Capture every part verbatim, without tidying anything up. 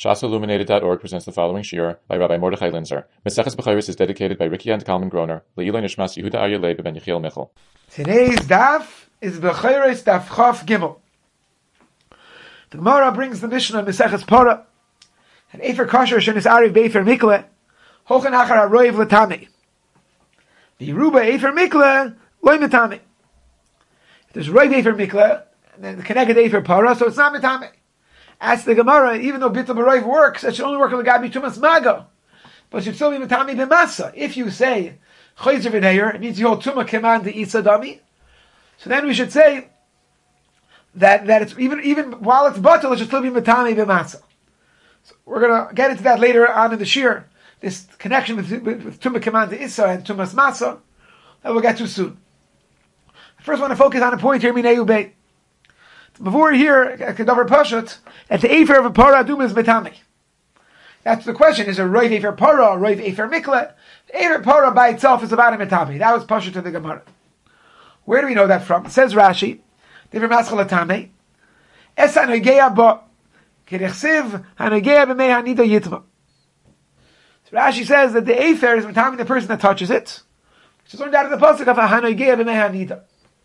Shas Illuminated dot org presents the following shiur by Rabbi Mordechai Linzer. Meseches Bechoros is dedicated by Ricky and Kalman Groner. Le'iloi Nishmas Yehuda Aryeh Leib ben Yechiel Michel. Today's daf is Bechoros daf Chaf Gimel. The Gemara brings the Mishnah Meseches Pora. And Efer Kosher Shenis Ariv Be'efer Mikle Hochen Achar HaRoiv L'Tamei. V'Yeruba Efer Mikle Loi Metame. If there's Roiv Efer Mikle and then the Keneged Efer Pora, so it's not Metame. As the Gemara, even though Bittul B'Roiv works, it should only work on the Gabi Tumas Mago. But it should still be Metame B'Masa. If you say Choyzer V'Neir, it means you hold Tumah Keman to Isa Dami. So then we should say that, that it's even even while it's Batul, it should still be Metame B'Masa. So we're going to get into that later on in the Shir, this connection with, with, with Tumah Keman to Isa and Tumas Masa, that we'll get to soon. I first want to focus on a point here, Minei Ubei. Before here, Kedavar Pashat, that the Efer of a Para Aduma is Metame. That's the question, is a Roiv Efer Para or Roiv Efer Mikle? The Efer Para by itself is about a Metame. That was Pashat to the Gemara. Where do we know that from? It says Rashi, Dever Maschal Atame, Es HaNogeya Bo, Kerechsiv HaNogeya B'mei HaNida Yitma. So Rashi says that the Efer is Metame the person that touches it, which is learned out of the Pasuk of HaNogeya B'mei HaNida.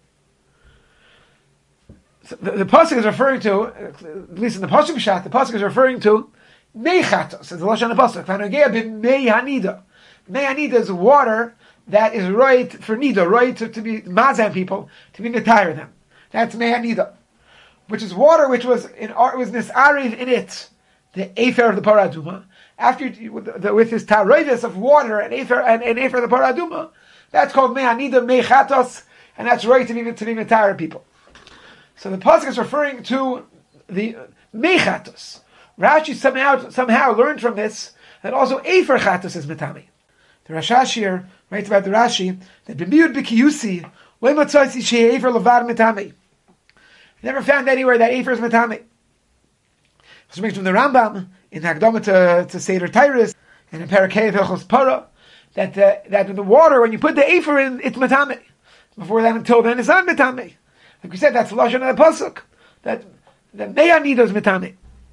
So the, the pasuk is referring to, at least in the pasuk shat, the pasuk is referring to meichatos. It's the lashon of the pasuk. V'hanogea b'mei hanida. Mei hanida is water that is right for nida, right to, to be mazan people, to be netire them. That's mei hanida, which is water which was in it was nisariv in it, the efer of the paraduma. After with, the, with his taroides of water and efer and, and efer of the paraduma, that's called mei hanida meichatos, and that's right to be to be netire people. So the pasuk is referring to the mechatos. Rashi somehow somehow learned from this that also efer chatos is metame. The Rashash here writes about the Rashi that b'miud b'kiyusi le'matzasi she'efer levad metame. Never found anywhere that efer is metame. This brings from the Rambam in the Hakdama to, to Seder Tyrus and in Parakeh Hilchos Para that uh, that in the water when you put the efer in it's metame. Before that, until then, it's not metame. Like we said, that's the lashon of the pasuk that that mei hanida is metame.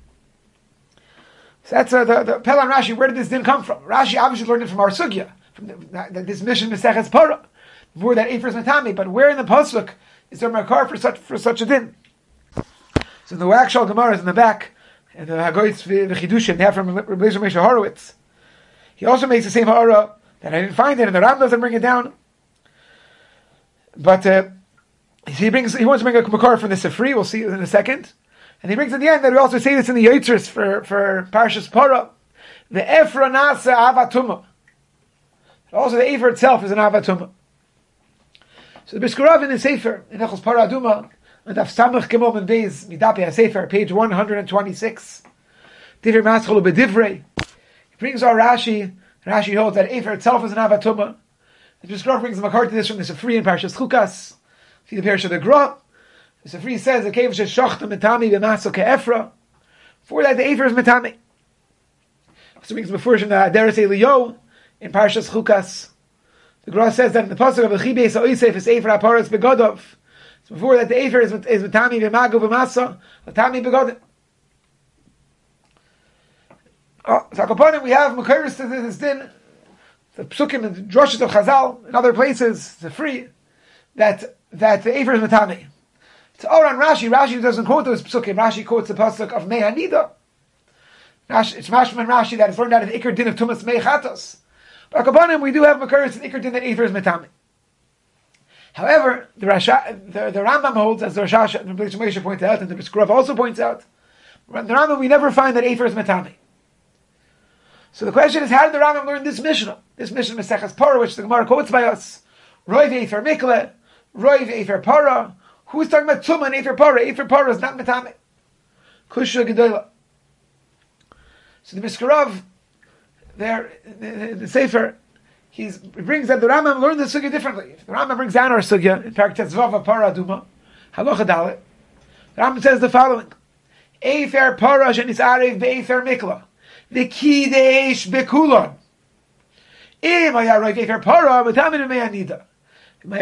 So that's uh, the the Pelan Rashi. Where did this din come from? Rashi obviously learned it from our sugya, from the, that this mission Meseches Para, where that efer is metame. But where in the pasuk is there makar for such for such a din? So the actual Gemara is in the back, and the Hagoyis v'Chidushim they have from Rabbi Moshe Horowitz. He also makes the same ha'ara that I didn't find it, and the Ram doesn't bring it down, but. Uh, He brings. He wants to bring a makar from the Sifri. We'll see it in a second. And he brings at the end that we also say this in the Yotzers for for Parshas Para. The Efra Nasa Avatuma. Also, the Efer itself is an Avatuma. So the Briskarav in the Sefer in Echos Para Aduma and Daf Samach Gimel Ben Beis Midapi HaSefer page one hundred and twenty-six. Divrei Maschal B'Divrei. He brings our Rashi. Rashi holds that Efer itself is an Avatuma. The Briskarav brings the makar to this from the Sifri in Parshas Chukas. See the parish of the Gra. The Sifri says the cave is shachta metami b'maso ke'efra. For that the efer is metami. So brings before in the Aderes Eliyo in Parshas Chukas. The Gra says that in the pasuk of the Chibeis Oisef is efer aparas begodov. So before that the efer is is metami b'mago b'maso metami begodov. Oh, so upon it we have makaris to this din. The psukim and drushes of Chazal in other places the free that. That the Efer is Metame. It's all on Rashi. Rashi doesn't quote those psukim. Rashi quotes the pasuk of Mei Hanida. It's Mashman Rashi that is learned out of the Iker Din of Tumas Mei Chatos. But Akabanim, we do have Makaris and Iker Din that Efer is Metame. However, the, Rasha, the, the Rambam holds, as the Rashash and the Moshe points out, and the Briskarav also points out, the Rambam, we never find that Efer is Metame. So the question is, how did the Rambam learn this Mishnah? This Mishnah Meseches Para, which the Gemara quotes by us. Roiv Efer Mikle, Roiv Efer Para. Who's talking about Tumah and Efer Para? Efer Para is not Metame. Kusha Gedola. So the Briskarav, there, the, the Sefer, he's, he brings that the Rambam learned the Sugya differently. If the Rambam brings down our Sugya, in fact, Tetzvav Para Aduma, Halacha Dalet, the Rambam says the following, Efer Para Shenis Arev Be'efer Mikla, V'kideish Bekulon. Im haya roiv Efer Para, Metamin Mei Hanida. The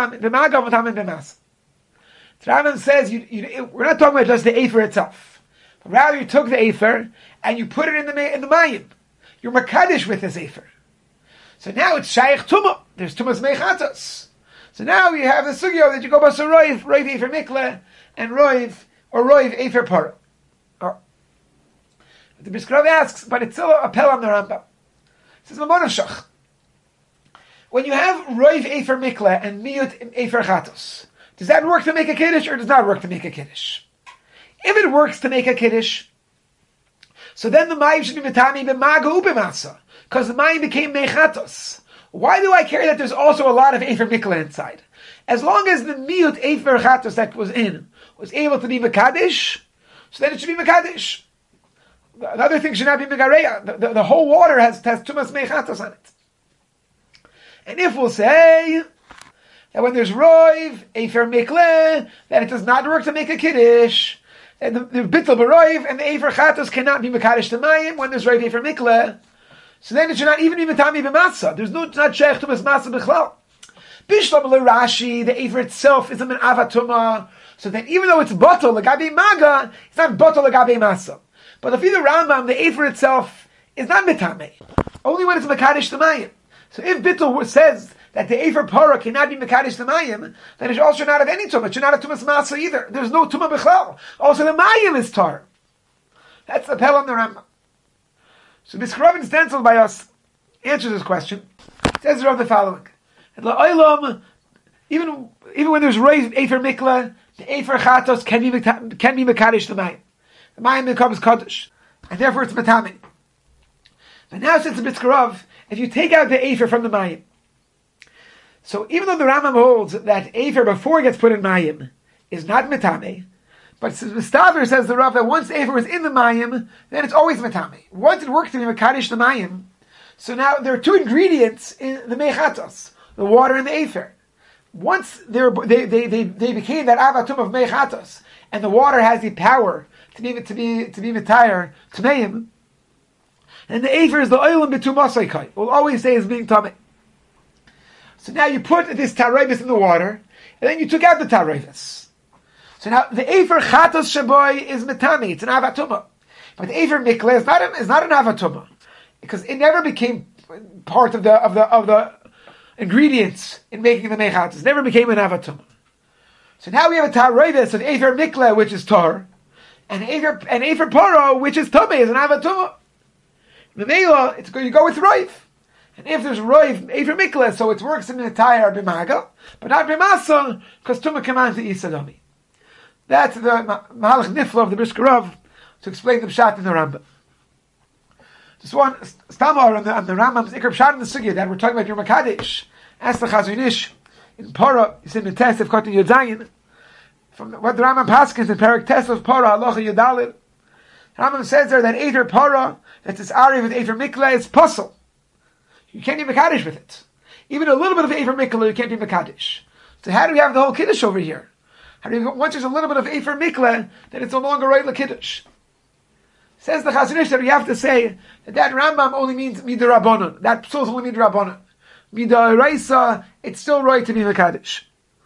Rambam says you, you, we're not talking about just the Efer itself. But rather you took the Afer and you put it in the in the Mayim. You're Makadish with this Afer. So now it's Shaykh Tumah. There's Tumas Mechatos. So now you have the Sugyo that you go by so Roiv, Roiv Afer Mikle, and Roiv, or Roiv Afer Para. Or, the Brisker Rav asks, but it's still a Pel on the Rambam. It says, Mamonashach. When you have Roiv Afer Mikle and Miyut Afer Chatos, does that work to make a Kiddush or does not work to make a Kiddush? If it works to make a Kiddush, so then the Mayim should be Metami b'Maga u'b'Masa, because the Mayim became Mechatos. Why do I care that there's also a lot of Afer Mikla inside? As long as the Miyut Afer Chatos that was in was able to be Mekadesh, so then it should be Mekadesh. The other thing should not be Megareya. The, the, the whole water has, has Tumas Mechatos on it. And if we'll say that when there's Roiv, Afer Mikle, that it does not work to make a Kiddush, and the, the Bittel B'Roiv and the Afer Chatos cannot be Mekadesh to Mayim when there's Roiv Afer Mikle, so then it should not even be Metami B'Matzah. There's no, it's not Sheikh Tumas Matzah B'Chlal. Bishlam L'Rashi, the Afer itself is a Min Avatuma, so that even though it's Botol L'Gabe Maga, it's not Botol L'Gabe Matzah. But if either Rambam, the Afer itself is not Metame, only when it's Mekadesh to Mayim. So if Bittul says that the Afer Para cannot be Mekadesh to Mayim, then it also should not have any Tumah. It should not have Tumas Matzah either. There's no Tumah B'Chlal. Also the Mayim is Tar. That's the Pel on the Rambam. So Brisker Rav stenciled by us answers this question. It says the following: even even when there's raised Afer Mikla, the Afer Chatos can be can be Mekadesh to Mayim. The Mayim becomes Kaddish, and therefore it's Metami. But now since the Brisker Rav, if you take out the Afer from the Mayim, so even though the Rambam holds that Afer before it gets put in Mayim is not Metame, but Mistaver says the Rav that once Afer was in the Mayim, then it's always Metame. Once it works to be Mekadesh the Mayim, so now there are two ingredients in the Mechatos, the water and the Afer. Once they they they they became that Avatum of Mechatos, and the water has the power to be to be to be Metayr to Mayim, and the Afer is the Oilam B'Tumasaikai. We'll always say is being Tameh. So now you put this Tarevis in the water, and then you took out the Tarevis. So now the Afer Chatos Shaboy is Metami, it's an Avatuma. But the Afer Mikle is not, a, is not an Avatuma. Because it never became part of the of the of the ingredients in making the Mechatos. It never became an Avatuma. So now we have a Tarevis of Afer Mikle, which is Tar, and Afer and Afer Poro, which is Tomei, is an Avatuma. Memela, it's you go with Roiv. And if there's Roiv, Afer Mikle, so it works in the entire Bimaga, but not Bimasa, because Tumah commands the Isadami. That's the Mahalach Nifla of the Brisker Rav to explain the Pshat in the Rambam. Just one Stamar on the, on the Rambam's Ikar Pshat in the Sugya that we're talking about Yom HaKadosh. Ask the Chazon Ish in Para, you see in the test of Kotin Yodayin, from what the Rambam Paskins in Perak Test of Para, Halacha Yodalid. The Rambam says there that Afer Para, that's this Ari with Afer Mikla, is puzzle. You can't be Mekadesh with it. Even a little bit of Afer Mikla, you can't be Mekadesh. So how do we have the whole Kiddush over here? How do you, once there's a little bit of Afer Mikla, then it's no longer right L'Kiddush. Says the Chazon Ish that you have to say that that Rambam only means Midrabanan. That psul is only Midrabanan. Midaraisa, it's still right to be Mekadesh.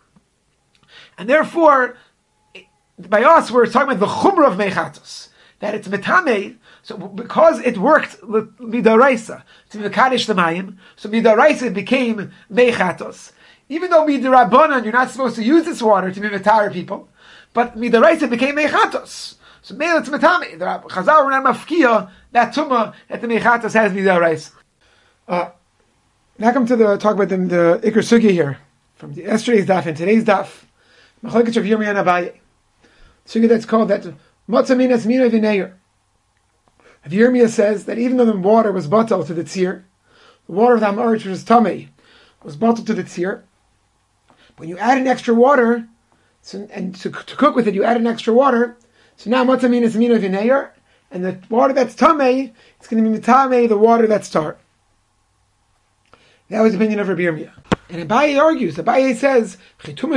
And therefore, by us, we're talking about the Chumrah of Mechatos. That it's Metame, so because it worked Midaraisa to be Mekadesh the Mayim, so Midaraisa became Mechatos. Even though Midarabanan, you're not supposed to use this water to be Metar people, but Midaraisa became Mechatos. So Meil it's Metame. The Chazal were not Mafkiya, that Tumah that the Mechatos has Midaraisa. Uh, now come to the, talk about the, the Ikar Sugya here, from the yesterday's daf and today's daf. Machlokes of Yirmiyah and Abaye. Sugya that's called that Matzah Minas Mina V'Neir. Yirmiyah says that even though the water was batal to the tzir, the water of the Hamarit, which was Tamei, was batal to the tzir. When you add an extra water, so, and to, to cook with it, you add an extra water. So now Matzah Minas Mina V'Neir, and the water that's Tamei, it's going to be Mitamei, the water that's tar. That was the opinion of Rabbi Yirmiyah. And Abaye argues, Abaye says, the tumah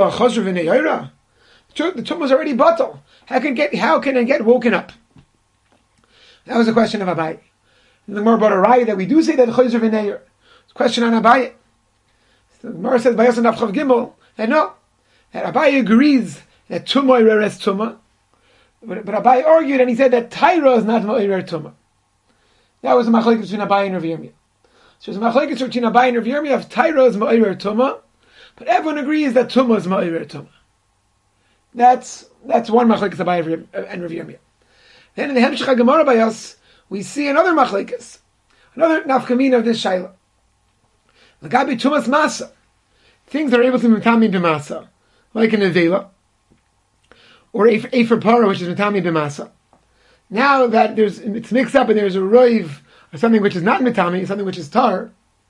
is already batal. How can get how can it get woken up? That was a question of Abaye. And the more about a raya that we do say that chayzer v'neir. It's a question on Abaye. The Gemara says by Yasan Avchav Gimel that no, that Abaye agrees that tumah reres tumah, But, but Abai argued and he said that Taira is not Ma'ir Tumah. That was a machlekes between Abai and Rav Yirmiyah. So it's a machlekes between Abai and Rav Yirmiyah of Taira is Ma'ir Tumah, but everyone agrees that Tumah is Ma'ir Tumah. That's that's one machlekes Abai and Rav Yirmiyah. Then in the Hemshech HaGemara by us, we see another machlekes, another nafkamina of this shaila. L'gabi Tumas Masa, things that are able to be Mitami B'masa, like an Nevela, or Efer Para, which is Mitami B'masa. Now that there's it's mixed up and there's a roiv, or something which is not Mitami, something which is Tar,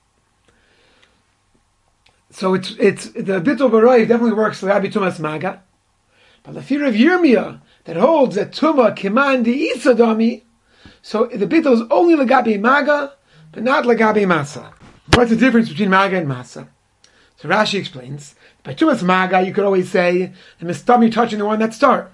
so it's it's the Bittul B'roiv definitely works L'gabi Tumas Maga, but the fear of Yirmiyah that holds that Tumah Kiman Di Isadami, so the Bittul is only L'gabi Maga, but not L'gabi Masa. What's the difference between Maga and Masa? So Rashi explains, by Tumas Maga, you could always say, the Mistam you're touching the one that's Tar.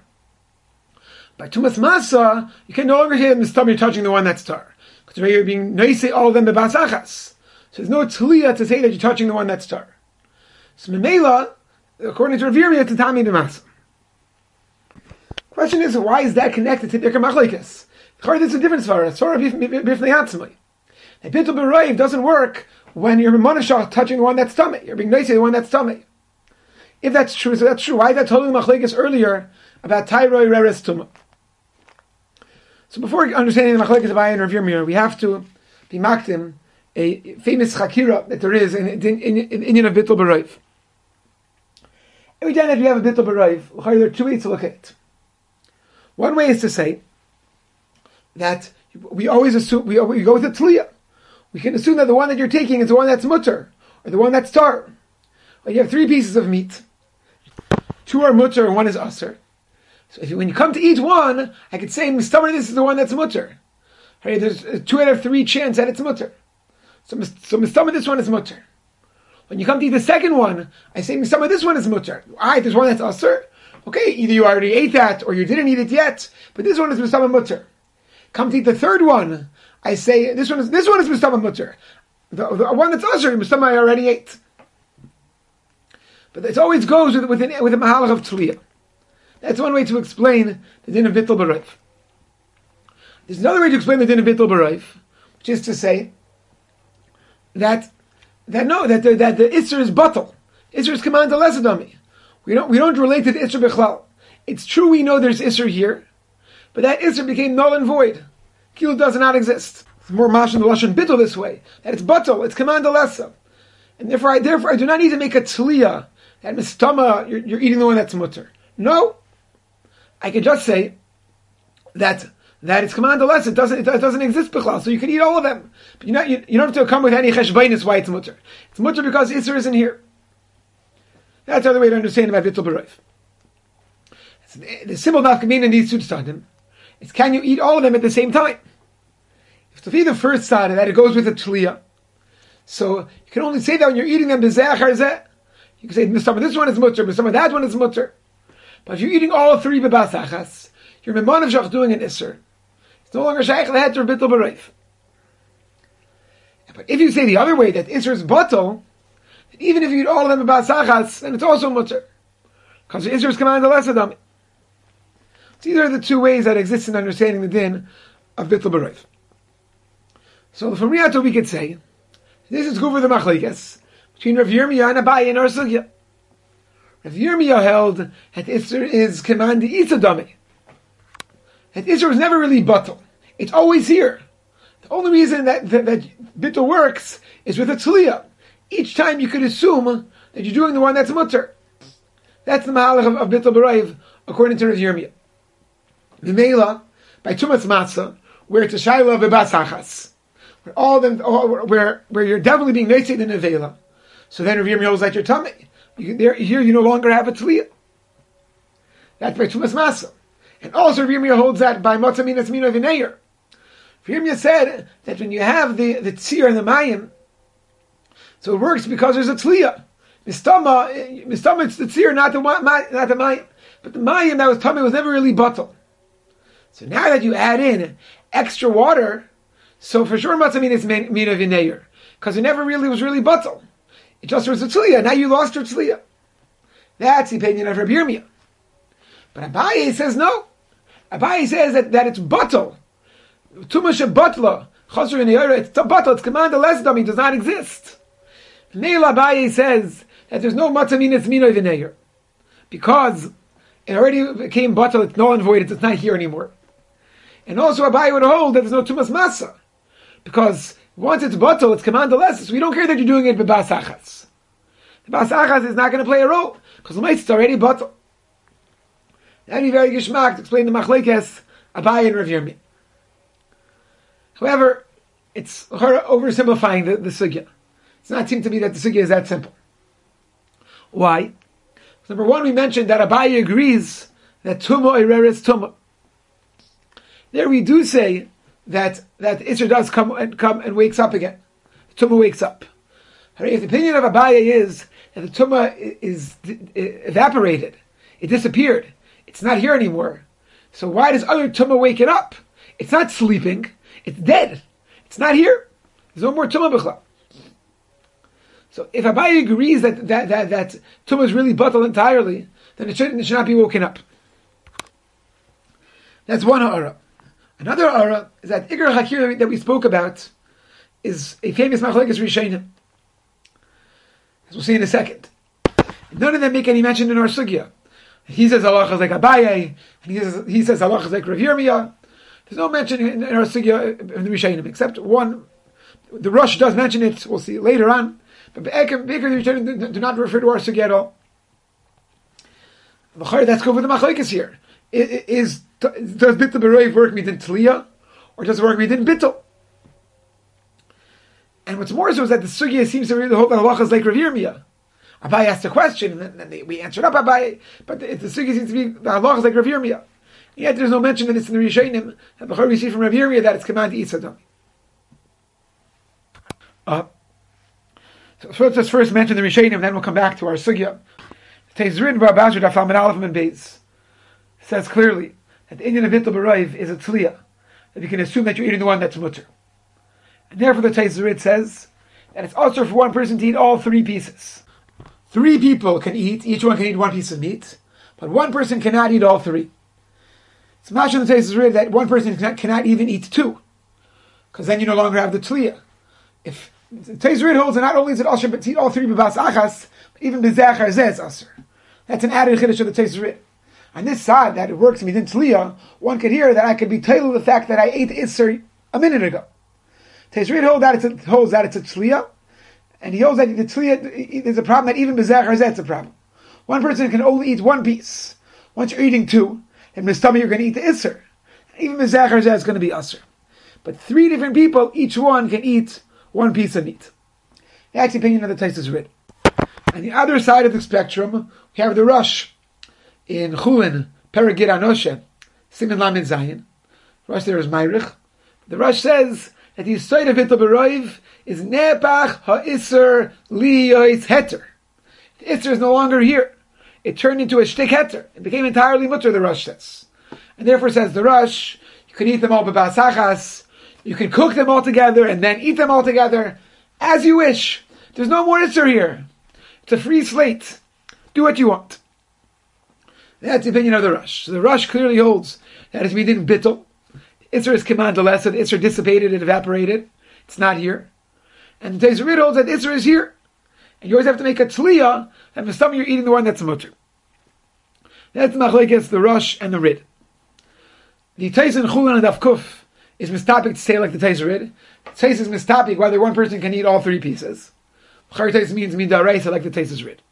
By Tumas Masa, you can no longer say the Mistam you're touching the one that's Tar. Because you're being noisy all of them bebas achas. So there's no tzliya to say that you're touching the one that's Tar. So Memela, according to Rav Yirmiyah, it's Tami B'masa. Question is, why is that connected to Birka Machlekes? There's a difference for us. Sorry, Bifnei Atzmai. A Bittul B'roiv doesn't work when you're Monashah touching the one that's tummy. You're being nice to the one that's tummy. If that's true, so that's true. Why is that totally machlekes earlier about Tairoi Reres Tumah? So before understanding the machlekes of Ayin and Rav Yirmiyah, we have to be makdim a famous chakira that there is in in in, in Inyan of Bittul B'roiv. Every time that you have a Bittul B'roiv, there are two ways to look at it. One way is to say that we always assume we, we go with the tliyah. We can assume that the one that you're taking is the one that's mutter, or the one that's tar. Well, you have three pieces of meat. Two are mutter and one is aser. So if you, when you come to eat one, I could say, Mistamar, this is the one that's mutter. Right, there's a two out of three chance that it's mutter. So, so Mistamar, this one is mutter. When you come to eat the second one, I say, Mistamar, this one is mutter. Alright, there's one that's aser. Okay, either you already ate that, or you didn't eat it yet, but this one is Mistamar mutter. Come to eat the third one, I say, this one is this one is Mistamar mutter. The, the one that's aser, Mistamar, I already ate. But it always goes with with, an, with a mahalach of tliyah. That's one way to explain the din of Bittul B'roiv. There's another way to explain the din of Bittul B'roiv, which is to say that that no that the, that the Isser is batal. Isser is command to lesadami. We don't we don't relate to the Isser b'chlal. It's true we know there's Isser here, but that Isser became null and void. Kil does not exist. It's more mash in the lashon bittul this way that it's batal. It's command to lesa, and therefore I therefore I do not need to make a tliyah that mistama you're, you're eating the one that's mutter. No, I could just say that that it's command to less. It doesn't it doesn't exist b'chlal, so you can eat all of them. But you not you, you don't have to come with any cheshbainis why it's mutter. It's mutter because Isser isn't here. That's the other way to understand about Bittul B'roiv. The simple nafkamin in these two tzadim is, can you eat all of them at the same time? If to be the first tzad that it goes with a tliyah, so you can only say that when you're eating them b'zeh achar zeh. You can say, Mister this one is mutter, Mister that one is mutter. But if you're eating all three bebas achas, you're memanav doing an isser. It's no longer shaykh lehet or Bittul B'roiv. But if you say the other way, that isser is batal, even if you eat all of them bebas achas, then it's also mutter. Because the isser is command to lesadami. So these are the two ways that exist in understanding the din of Bittul B'roiv. So from Riyato we could say, this is good for the machlekes between Rav Yirmiyah and Abaye in our sugya. Rav Yirmiyah held that Isser is command Isadami. That Isser is never really batal. It's always here. The only reason that, that, that Bittul works is with a tzliya. Each time you could assume that you're doing the one that's mutter. That's the mahalach of, of Bittul B'roiv according to Rav Yirmiyah. V'meila, by Tumas Matzah, where it's a shayla of bebas achas, where all them, where where you're definitely being noisy in nevela. So then Rav Yirmiyah holds like your tummy. You, there, here you no longer have a tliyah. That's by Tumas Matzah. And also Rav Yirmiyah holds that by Matzah Minas Mino V'neir. Rav Yirmiyah said that when you have the, the tzir and the mayim, so it works because there's a tliyah. Mistama, mistama, it's the tzir, not the, not the mayim. But the mayim that was tummy was never really batal. So now that you add in extra water, so for sure Matzah Minas Mino V'neir. Because it never really was really batal. It just was a tzliya. Now you lost your tzliya. That's the opinion of Rabbi Yirmiyah. But Abaye says no. Abaye says that, that it's batal. Tumash batla. Chasr v'neyara, it's batal, it's command less dummy, does not exist. Neil Abaye says that there's no mataminas mino v'neyer. Because it already became batal, it's null and void, it's not here anymore. And also Abaye would hold that there's no tumas masa. Because once it's batal, it's command less, so we don't care that you're doing it b'bas achas. The bas achas is not going to play a role, because the it's already batal. That'd be very geschmack to explain the machlekes Abaye and Rav Yirmi. However, it's oversimplifying the, the sugya. It's not seem to me that the sugya is that simple. Why? Number one, we mentioned that Abaye agrees that tumah ireres tumah. There we do say that that Isser does come and come and wakes up again. The tumah wakes up. If the opinion of Abaye is that the tumah is, is evaporated, it disappeared, it's not here anymore. So why does other tumah wake it up? It's not sleeping, it's dead. It's not here. There's no more tumah b'chla. So if Abaye agrees that that that, that tumah is really batal entirely, then it should, it should not be woken up. That's one ha'ara. Another ha'ara is that Iker Hakir that we spoke about is a famous machlekes Rishonim, as we'll see in a second. None of them make any mention in our sugya. He says halacha is like Abaye, and he says he says halacha is like Rav Yirmiyah. There's no mention in, in our sugya in the Rishonim except one. The Rosh does mention it. We'll see later on. But Be'eker, the Rishonim do not refer to our sugya at all. That's good with the machlekes here. Is does bittul b'roiv work midin tliyah, or does it work midin bittul? And what's more so is that the sugya seems to really hold that halacha is like Rav Yirmiyah. Abaye asked a question, and then they, we answered up Abaye, but the, the sugya seems to be the halacha is like Rav Yirmiyah. Yet there's no mention of this in the Rishonim. And before we see from Rav Yirmiyah that it's command to eat sadam. Uh, so, so let's first mention the Rishonim, and then we'll come back to our sugya. Tezrin Barbazur Dafal Min Aleph and Beis says clearly that the Indian of bittul b'roiv is a tzliya, that you can assume that you're eating the one that's mutter. And therefore the Tezrit says that it's also for one person to eat all three pieces. Three people can eat, each one can eat one piece of meat, but one person cannot eat all three. It's mentioned in the Tezrit that one person cannot, cannot even eat two, because then you no longer have the tzliya. If the Tezrit holds that not only is it also to eat all three b'bas achas, but even b'zechar zeh is aser. That's an added chiddush of the Tezrit. On this side, that it works within tzliya, one could hear that I could be tailored the fact that I ate Isser a minute ago. Tezrit holds that it's a, holds that it's a tzliya, and he holds that the tzliya, there's a problem that even b'zechar zeh is a problem. One person can only eat one piece. Once you're eating two, in the stomach you're going to eat the Isser. Even b'zechar zeh is going to be aser. But three different people, each one can eat one piece of meat. That's the opinion of the Tezrit. On the other side of the spectrum, we have the Rosh in Chulin, Perigid Anoshe, Siman Lamed Zayin. Rosh there is Meirich. The Rosh says that the Yisod of bittul b'roiv is Nepach ha'Isser liyois heter. The Isser is no longer here. It turned into a shtik heter. It became entirely mutter, the Rosh says. And therefore says the Rosh, you can eat them all b'bas achas, you can cook them all together and then eat them all together as you wish. There's no more Isser here. It's a free slate. Do what you want. That's the opinion of the Rosh. So the Rosh clearly holds that it's midin bittul. Isser is command to less, Isser dissipated, it evaporated. It's not here. And the Tezrit holds that Isser is here. And you always have to make a tzliya, and for some you're eating the one that's a mutter. That's the machlekes, the Rosh and the Rid. The Teis in Chulin and Avkuf is mistapik to say like the Tezrit. Teis is mistapik whether one person can eat all three pieces. Char Teis means midaraisa like the Teis is Rid.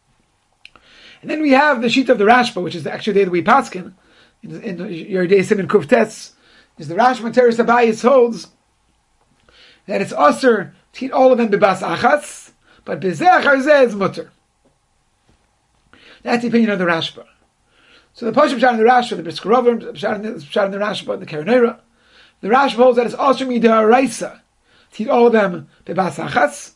And then we have the sheet of the Rashba, which is the actual day that we paskin, in, in your day Simon Kuf Tes, is the Rashba Teres Abayis holds that it's aser to eat all of them b'bas achas, but b'zechar zeh is mutter. That's the opinion of the Rashba. So the Pashup Pshat in the Rashba, the Briskerovim, the Pshat in the Rashba, the Karanera, the Rashba holds that it's aser midaraisa to eat all of them b'bas achas,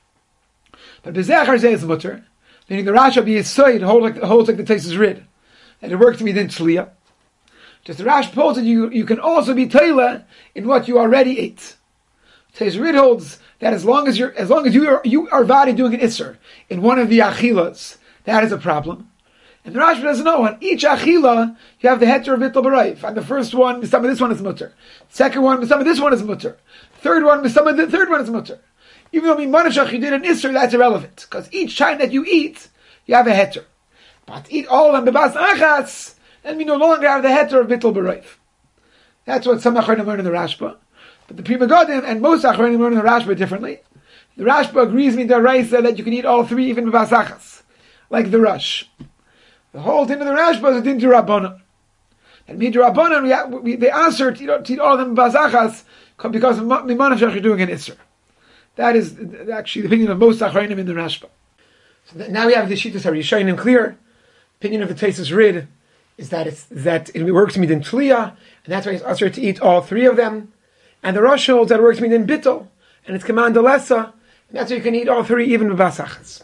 but b'zechar zeh is mutter. Meaning the Rashi of the Yisoid holds like, holds like the Tezrit Rid, and it works to be then tzliya. Just the Rashi holds that you, you can also be teila in what you already ate. Tezrit holds that as long as you're as long as you are you are vadi doing an isser in one of the achilas, that is a problem. And the Rashba doesn't know. On each achila, you have the heter of bittul b'rayv. On the first one, some of this one is mutter. Second one, some of this one is mutter. Third one, some of the third one is mutter. Even though mimanashach you did an isser, that's irrelevant. Because each time that you eat, you have a heter. But eat all of them bebas achas, and we no longer have the heter of bittul b'rayv. That's what some achronim learn in the Rashba. But the Pri Megadim and most achronim learn in the Rashba differently. The Rashba agrees with the Raisa that you can eat all three even bebas achas, like the Rush. The whole thing of the Rashba is a din to Rabbanon. And me to Rabbanon, we, we, they answer to, you know, to eat all of them b'azachas because of mimanashach you're doing an isser. That is actually the opinion of most achronim in the Rashba. So that now we have the Shittas HaRishonim clear. Opinion of the Tosfos Rid is that it's that it works midin tliya, and that's why it's usher to eat all three of them. And the Rosh holds that it works midin bittul, and it's command alessa, and that's why you can eat all three even b'basachas.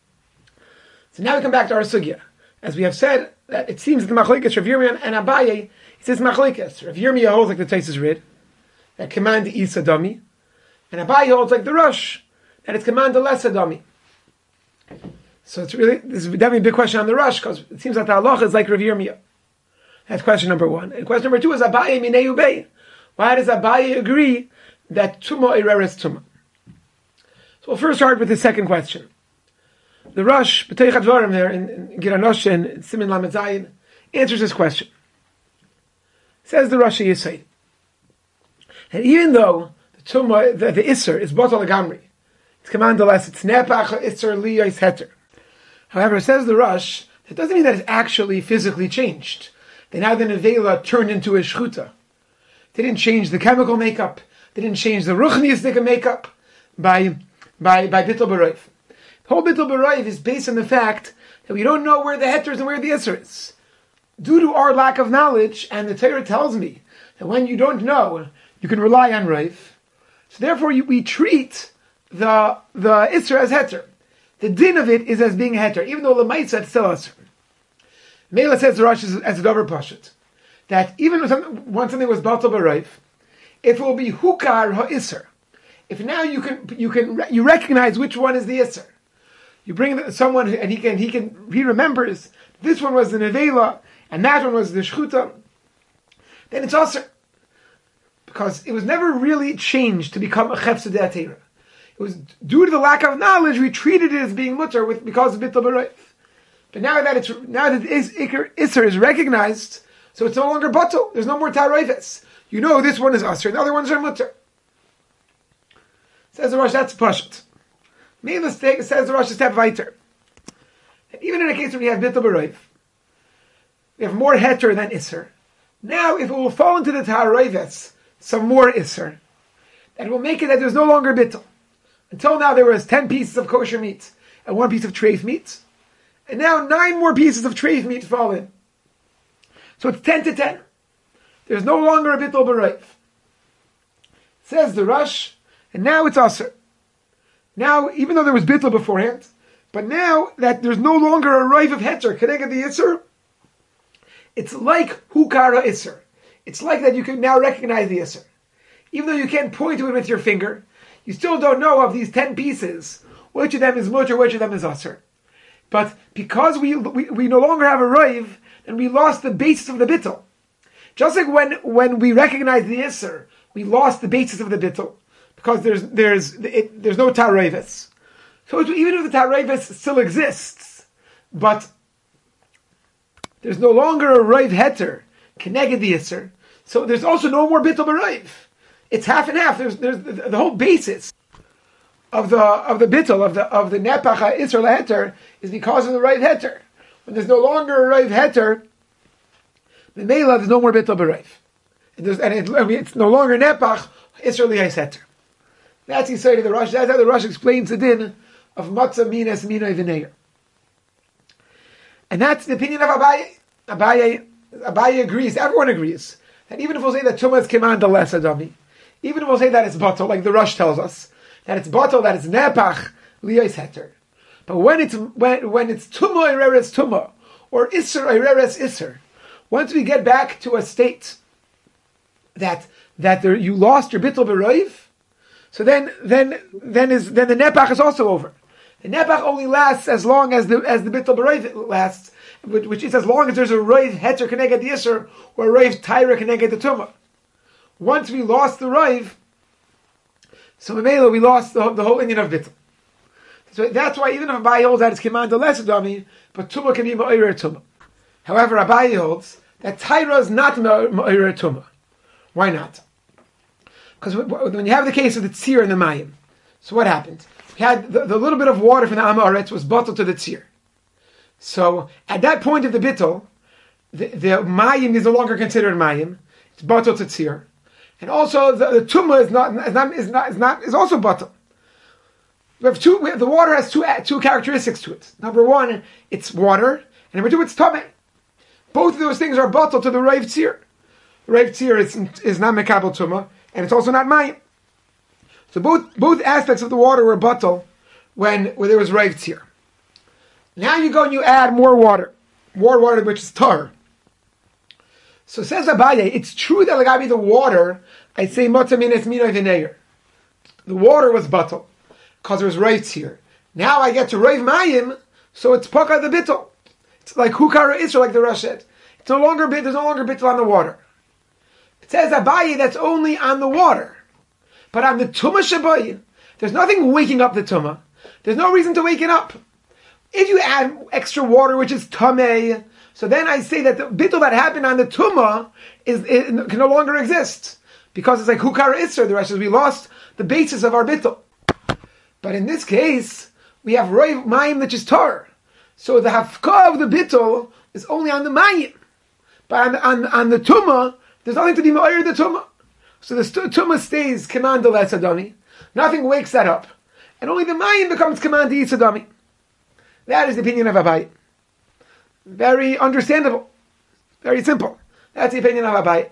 So now we come back to our sugya. As we have said, that it seems that the machlekes Rav Yirmiyah and Abaye, it says machlekes. Rav Yirmiyah holds like the Tosfos Rid, that command the isa dami, and Abaye holds like the Rosh, that it's command the less dami. So it's really, this is definitely a big question on the Rosh, because it seems that the halacha is like Rav Yirmiyah. That's question number one. And question number two is Abaye minei ubei. Why does Abaye agree that tumah ireres tumah? So we'll first start with the second question. The Rosh, B'teich HaDvarim there, in, in Giranosh and Simin Lamed Zayin, answers this question. Says the Rosh Yisrael, and even though the tumah, the, the Isser, is Batal Gamri, it's commanded less, it's Nepach Isser Liyos Heter. However, says the Rosh, that doesn't mean that it's actually physically changed. They now the Nevela turned into a Shchuta. They didn't change the chemical makeup, they didn't change the Ruchniistic makeup by, by, by Bittul B'Rayv. The whole Bittul B'Rayv is based on the fact that we don't know where the heter is and where the Isser is. Due to our lack of knowledge, and the Torah tells me that when you don't know, you can rely on Rayv. So therefore you, we treat the the Isser as heter. The din of it is as being a heter, even though the Lemaitza it's still Isser. Mela says the Rosh as a Dover Pashut, that even when something, when something was Batal B'Rayv, if it will be Hukar HaIsser, if now you can you can you recognize which one is the Isser. You bring someone and he can he can he remembers this one was the nevela and that one was the shchuta. Then it's also because it was never really changed to become a chefsa de'atera. It was due to the lack of knowledge we treated it as being mutter with because of bittul b'rayv. But now that it's now that Isser is recognized, so it's no longer batul. There's no more tarayves. You know this one is usher, the other ones are mutter. Says the Rosh, that's pashut. Needless to say, says the Rosh, step weiter. Even in a case when you have bittul b'rayv, we have more heter than Isser. Now, if it will fall into the tarayves, some more Isser, that will make it that there's no longer bittul. Until now, there was ten pieces of kosher meat and one piece of treif meat, and now nine more pieces of treif meat fall in. So it's ten to ten. There's no longer a bittul b'rayv. Says the Rosh, and now it's Asr. Now, even though there was bittul beforehand, but now that there's no longer a rayv of heter connected the Isser, it's like hukara Isser. It's like that you can now recognize the Isser. Even though you can't point to it with your finger, you still don't know of these ten pieces, which of them is mutter, which of them is Asr. But because we, we, we no longer have a rayv, then we lost the basis of the bittul. Just like when, when we recognize the Isser, we lost the basis of the bittul. Because there's there's it, there's no tarayves, so it's, even if the tarayves still exists, but there's no longer a rayv heter connected the Isser. So there's also no more bittul b'rayv. It's half and half. There's there's the, the whole basis of the of the bittul of the of the nepach Isser heter is because of the rayv heter. When there's no longer a rayv heter, the meila there's no more bittul b'rayv, and, and it, I mean, it's no longer nepach Isser liyais heter. That's he say to the Rosh. That's how the Rosh explains the din of matzah minas minay v'neir. And that's the opinion of Abaye. Abaye, Abaye agrees. Everyone agrees that even if we'll say that tumah is command less adami, even if we'll say that it's batal, like the Rosh tells us that it's batal, that it's nepach liyos heter. But when it's when when it's tumah ireres tumah or isser ireres isser, once we get back to a state that that there, you lost your bittul b'rayv. So then, then, then is then the nepach is also over. The nepach only lasts as long as the as the bittul b'rayv lasts, which, which is as long as there's a Rav Heter Keneged the Yisr, or a Rav Tyra Keneged the Tumah. Once we lost the Rav, so Mamela, we lost the, the whole Indian of Bittul. So that's why even if Abaye holds that it's command the lesser dummy, but Tumah can be Ma'ir Tumah. However, Abaye holds that Tyra is not Ma'ir Tumah. Why not? Because when you have the case of the Tzir and the Mayim, so what happened? We had the, the little bit of water from the Am Haaretz was bottled to the Tzir. So at that point of the Bittul, the, the Mayim is no longer considered Mayim. It's bottled to Tzir. And also the, the Tumah is not, is not, is not, is not, is also bottled. We have two, we have, the water has two, two characteristics to it. Number one, it's water, and number two, it's Tameh. Both of those things are bottled to the Rav Tzir. The Rav Tzir is, is not Mekabel Tumah, and it's also not Mayim. So both both aspects of the water were bottled when, when there was Rav Tzir. Now you go and you add more water. More water which is tar. So says Abaye, it's true that Lagabi the water, I say Motamines Mino Vineir. The water was bottled because there was Rav Tzir. Now I get to Rav Mayim, so it's Paka the Bittul. It's like Hukara Israel, like the Rosh said. It's no longer bit, there's no longer Bittul on the water. It says Abaye that's only on the water. But on the Tumah Shabai, there's nothing waking up the Tumah. There's no reason to wake it up. If you add extra water, which is Tameh, so then I say that the Bittul that happened on the Tumah is, is, can no longer exist. Because it's like Hukara Isser, the rest is we lost the basis of our Bittul. But in this case, we have Roiv Mayim which is Tar. So the Hafkah of the Bittul is only on the Mayim. But on, on, on the Tumah, there's nothing to be Ma'ir the Tumah. So the Tumah stays command the Lesadami. Nothing wakes that up. And only the Mayim becomes command the Yitzadami. That is the opinion of Abaye. Very understandable. Very simple. That's the opinion of Abaye.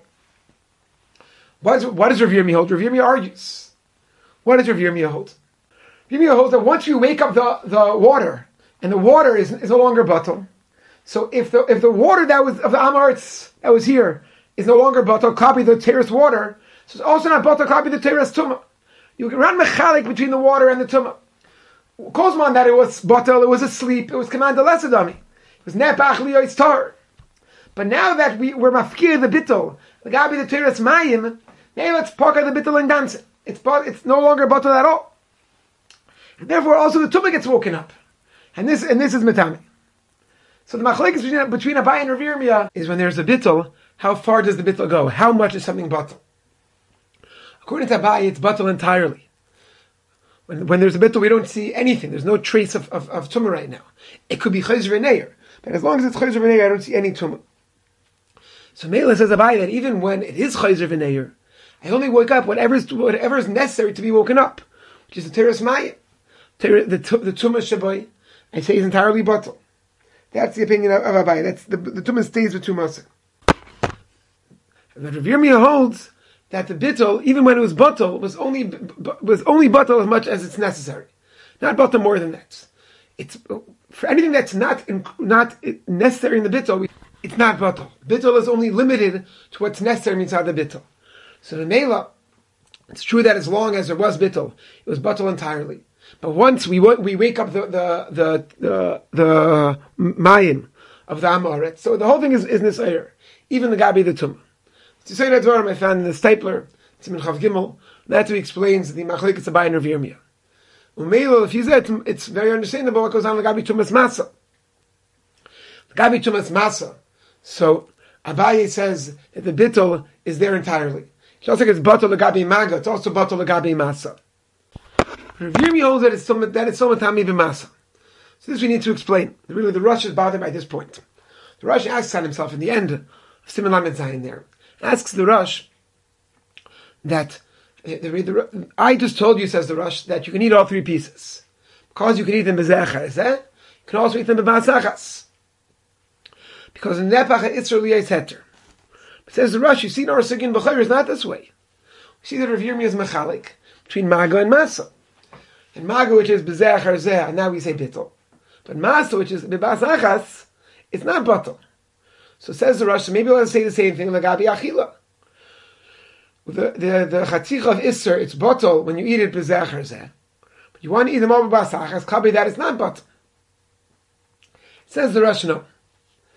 What, is, what does Rav Yirmiyah hold? Rav Yirmiyah argues. What does Rav Yirmiyah hold? Rav Yirmiyah holds that once you wake up the, the water, and the water is, is no longer bottle, so if the if the water that was of the Am Haaretz that was here is no longer bottle, copy the terrace water, so it's also not bottle, copy the terrace tumah. You can run mechalik between the water and the tumah. Kozman that it was bottle, it was asleep, it was command the lesadami. It was nepach liyoitz tar. But now that we we're mafkir the bittul, the gabi the terrace mayim, now let's poka the bittul and dance it. It's it's no longer bottle at all. And therefore, also the tumah gets woken up, and this and this is metame. So the machlekes between, between Abaye and Rav Yirmiyah is when there's a bittul, how far does the bittul go? How much is something bottle? According to Abaye, it's bottle entirely. When, when there's a bittul, we don't see anything. There's no trace of, of, of tumah right now. It could be chayzer v'neir, but as long as it's chayzer v'neir, I don't see any tumah. So Mela says Abaye that even when it is chayzer v'neir, I only wake up whatever is whatever is necessary to be woken up, which is the teres mayim, the the tumah shabai. I say is entirely bottle. That's the opinion of, of Abaye. That's the the tumah stays with tumah. But Rav Yirmiyah holds that the bittul, even when it was bottle, was only was only bottle as much as it's necessary, not bottle more than that. It's for anything that's not in, not necessary in the bittul, it's not bottle. Bittul is only limited to what's necessary inside the bittul. So the Mela, it's true that as long as there was bittul, it was bottle entirely. But once we we wake up the the the the, the mayim of the Am Haaretz, so the whole thing is is nisayir, even the gabi the tumah. To say that word I found in the Stapler, it's in Chav Gimel. That's what he explains the machlekes Abaye and Rav Yirmiyah. Umeilo, if you say it, it's very understandable what goes on the gabi tumas masa. The gabi tumas masa. So Abaye says that the bittul is there entirely. It's also like it's batal gabi maga. It's also batal gabi masa. Rav Yirmiyah holds that it's so that it's so matami b'masa. So this we need to explain. Really, the Rosh is bothered by this point. The Rosh asks on himself in the end of Siman Lamed Zayin there. Asks the Rosh that the, the, the, I just told you, says the Rosh, that you can eat all three pieces because you can eat them bezechas. Eh? You can also eat them b'masachas because in nepach itzur liyais heter. But says the Rosh, you see, our sugin b'chayr is not this way. We see that Rav Yirmiyah is mechalik between maga and masa, and maga which is bezechar zeh, and now we say bittul, but masa which is b'masachas, it's not bittul. So says the Rosh, so maybe let's say the same thing, Lagabi Achila. The the the chatzich of Isser, it's bottle when you eat it b'zechar zeh. But you want to eat them over b'asachas, kabi that is not bottle. Says the Rosh, no.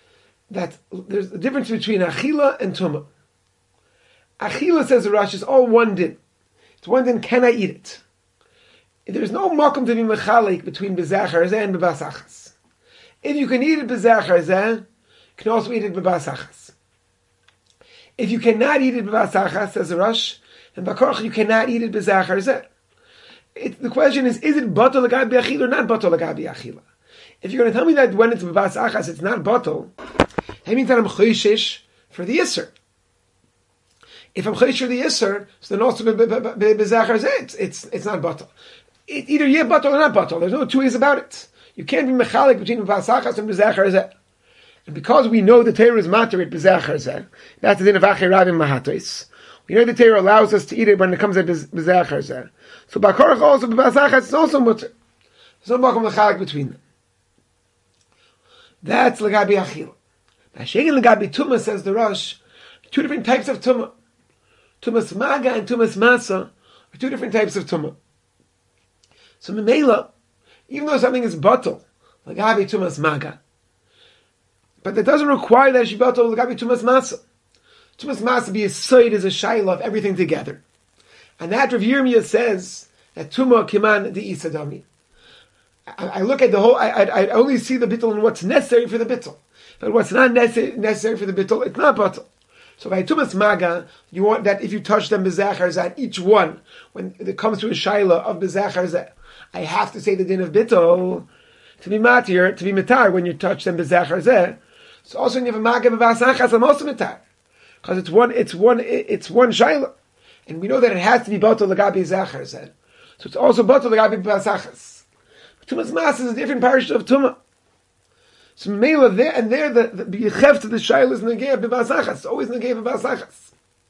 that there's a difference between achila and tumah. Achila, says the Rosh, is all one din. It's one din, can I eat it? There's no makom to be mechalik between bezach harzeh and bebas achas. If you can eat it bezach harzeh, you can also eat it bebas achas. If you cannot eat it bebas achas, says the Rosh, and bakorach, you cannot eat it bezach harzeh. The question is, is it batal l'gabi achila or not batal l'gabi achila? If you're going to tell me that when it's bebas achas, it's not batal, that means that I'm choishish for the yisr. If I'm choishish for the yisr, so then also bezach harzeh, it's it's it's not batal. It, either yeah batal or not batal. There's no two ways about it. You can't be mechalik between bebas achas and bezach harzeh. And because we know the Torah is matter at bezach harzeh, that's the din of achir rabim mahatos. We know the Torah allows us to eat it when it comes at bezach harzeh. So bakorach also bebas achas is also mutter. There's no makom mechalik between them. That's l'gabi achila. Mashegin l'gabi tumah, says the Rosh, two different types of tumah. Tumas maga and tumas masa are two different types of tumah. So memela, even though something is batal, l'gabi tumas maga, but that doesn't require that it should be batal l'gabi tumas masa. Tumas masa be a side is a shayla of everything together, and that Rav Yirmiyah says that tumah kiman the isadami. I, I look at the whole. I, I, I only see the bittul and what's necessary for the bittul, but what's not necessary, necessary for the bittul, it's not batal. So by tumas maga, you want that if you touch them bezach harzeh, each one, when it comes to a shayla of bezach harzeh, I have to say the din of bittul to be matir, to be mitar when you touch them bezach harzeh. So also when you have a maga bebas achas, I'm also mitar because it's one, it's one, it's one shayla, and we know that it has to be batal l'gabi bezach harzeh. So it's also batal l'gabi bebas achas. Tumas mas is a different parish of tumah. So mela there and there the the yechef to the shayla is negei bebas achas. Always negei bebas achas.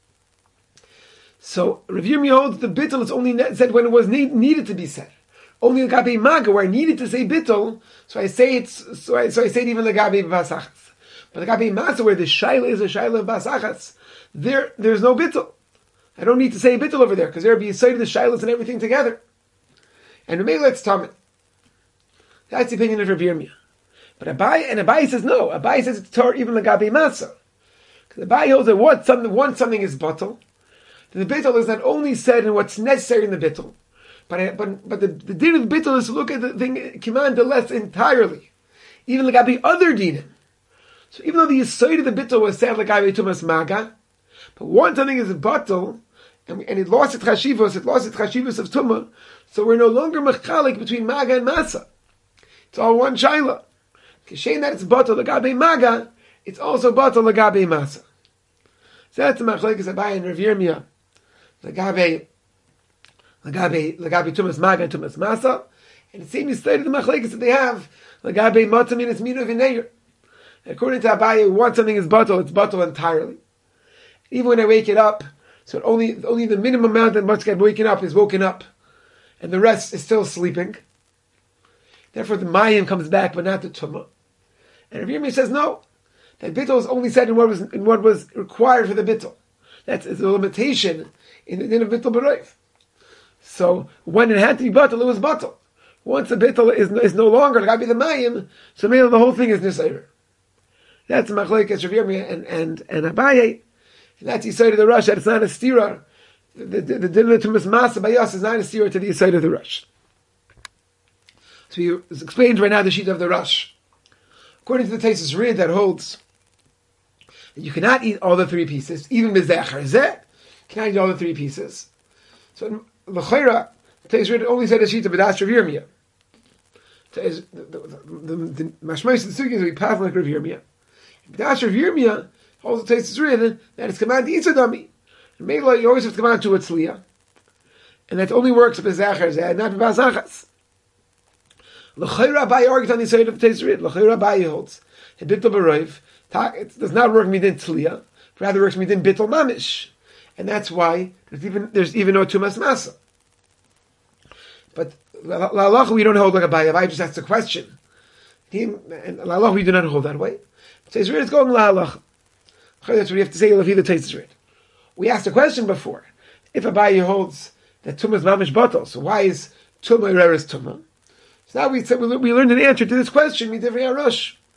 So Rav Yirmiyah holds the bittul is only said when it was need, needed to be said. Only l'gabi maga where I needed to say bittul, so I say it's so I so I say it even l'gabi bebas achas. But l'gabi masa where the shayla is a shayla of bebas achas, there there's no bittul. I don't need to say bittul over there because there will be a side of the shaylas and everything together. And mela it's tamid. That's the opinion of Rav Yirmiyah. But Abai and Abai says no. Abai says it's Torah even l'gabi masa. Because Abai holds that what something once something is batal, the bittul is not only said in what's necessary in the bittul, but but but the, the din of the bittul is to look at the thing kiman the less entirely, even l'gabi other dinim. So even though the yesod of the bittul was said l'gabi tumas maga, but once something is batal and, and it lost its chashivos, it lost its chashivos of tumah, so we're no longer mechalik between maga and masa. It's all one shayla. Kishen that it's batal l'gabe maga, it's also batal l'gabe masa. So that's the machlekes Abai and Rav Yirmiyah. L'gabe, l'gabe, l'gabe tumas maga and tumas masa, and it seems to the machlekes that they have l'gabe matzah minas minu v'neir. According to Abai, once something is batal, it's batal entirely. Even when I wake it up, so only only the minimum amount that must get waken up is woken up, and the rest is still sleeping. Therefore, the mayim comes back, but not the tumah. And Rav Yirmiyah says no, that bittul is only said in what was in what was required for the bittul. That's the limitation in the din of bittul b'roif. So when it had to be batal, it was batal. Once the bittul is is no longer l'gabi the mayim, so maybe the whole thing is nisayir. That's the machlekes Rav Yirmiyah and and and Abaye, and that's the side of the rush. That it's not a stira. The the, the din of tumas masa bayas is not a stira to the side of the rush. So he explains right now the sheet of the rush. According to the Taisus Rid that holds that you cannot eat all the three pieces, even bezach harzeh, you cannot eat all the three pieces. So l'chayra, the Taisus Rid only said a sheet of B'das Rav Yirmiyah. The mashmais of the sugi is we pass like Rav Yirmiyah. B'das Rav Yirmiyah holds the Taisus Rid that it's command to eat sadami. And maybe you always have to come out to a tzliya, and that only works with bezach harzeh, not b'bas achas. L'chayra Abai argues on the side of the Taisus Rid. L'chayra Abai holds a bittul b'roif. It does not work midin tzliya, rather works midin bittul mamish, and that's why there's even there's even no tumas masa. But la'alach we don't hold like Abai. Abai just asks a question. Him and la'alach we do not hold that way. Taisus Rid is going la'alach. That's what we have to say. Lefi the Taisus Rid. We asked a question before. If Abai holds that tumas mamish batal, so why is tumah ereres tumah? Now we said we learned an answer to this question. We did Rush,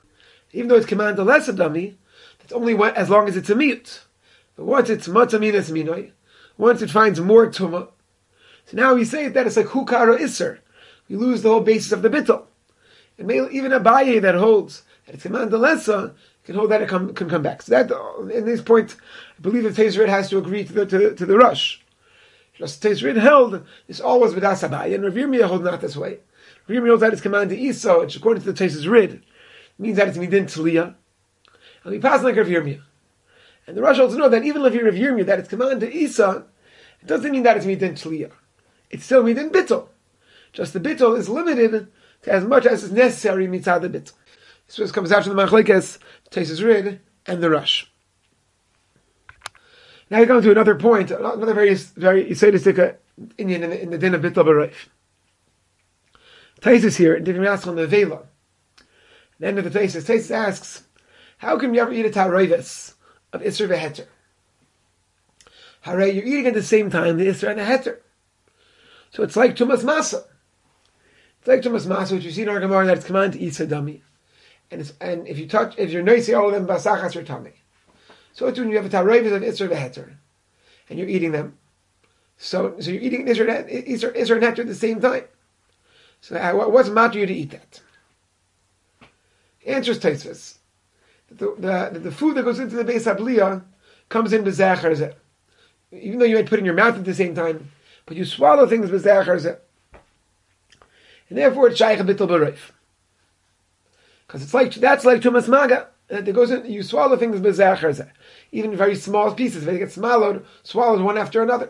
Even though it's command the lesser dummy, that's only one, as long as it's a miyut. But once it's matzaminas minoi, once it finds more tumah, so now we say that it's like hukara iser. We lose the whole basis of the bittul. And even Abaye that holds that it's command the lesser can hold that it come, can come back. So that, in this point, I believe the Tezrid has to agree to the to, to the rush. Just Tezrid held this always with Asabai, and Rav Yirmiyah holds not this way. Rav Yirmiyah holds that it's command to Esau, which according to the Tezrid means that it's midin tliyah, and we pass like Rav Yirmiyah. And the rush holds know that even if you're Rav Yirmiyah that it's command to Esau, it doesn't mean that it's midin tliyah. It's still midin bittul. Just the bittul is limited to as much as is necessary mitzad the bittul. This was comes out from the Machlekes, Tezrid, and the rush. Now we come to another point, another very very Yisraelistic Indian in the, in the din of Bittul B'Reif. Taisus here, didn't ask on the Vela. The end of the Taisus, Taisus asks, how can you ever eat a Taroivis of Isser v'Heter? Hare, you're eating at the same time the Isser and the Heter. So it's like Tumas Masa. It's like Tumas Masa, which you see in our Gemara that it's commanded to eat Sadami. And it's, and if you touch, if you're noisy, all of them Basachas or Tami. So it's when you have a Taroivis of Isser v'Heter, and you're eating them. So, so you're eating Isser, Isser, Isser and Heter at the same time. So uh, what's matter you to eat that? The answer is Tosfos. The, the, the food that goes into the Beis Habliyah comes in b'Zachar Zeh. Even though you might put it in your mouth at the same time, but you swallow things b'Zachar Zeh. And therefore it's Shaykh Bittul B'Reif. Because it's like, that's like Tumas Maga. And it goes in, you swallow things b'Zachar Zeh. Even very small pieces, they get swallowed, swallowed one after another.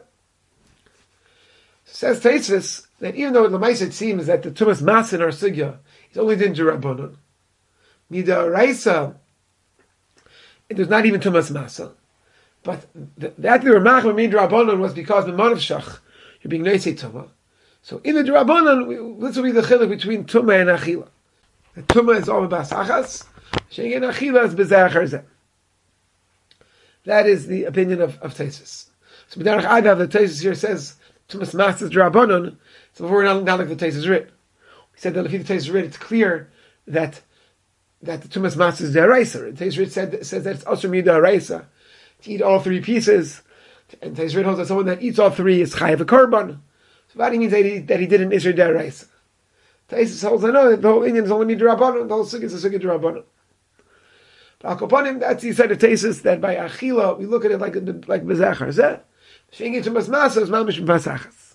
Says Tosfos that even though the Lamaisa it seems that the Tumas Mas in our Sugya is only din Rabbanon, Mida Raisa, there's not even Tumas Masa. But the, that the Ramach mean Rabbanon was because the Manav Shach, you're being Neisei Tumah. So in the Rabbanon, this will be the chiluk between Tumah and Achila. The Tumah is all about Sachas, Sheng and Achila is B'Zachar Zeh. That is the opinion of, of Tosfos. So B'derech Agav, the Tosfos here says, Tumas Mas is Rabbanon, so before we're not, not like the Tosfos writ. We said that if the Tosfos writ, it's clear that that the Tumas Mas is Deraisa. The Tosfos writ said says that it's also Deraisa to eat all three pieces. And Tosfos writ holds that someone that eats all three is Chayav a Korban. So that means that he, that he did an Isser Deraisa. Tosfos holds I know that the whole Indian is only Midrabanon, the whole Sukkah is a Sukkah Drabanon. But Akoponim, that's the side of Tosfos that by Achila we look at it like like B'Zachar Zeh. Shengit Tumas Masa is Mamish B'Sachas.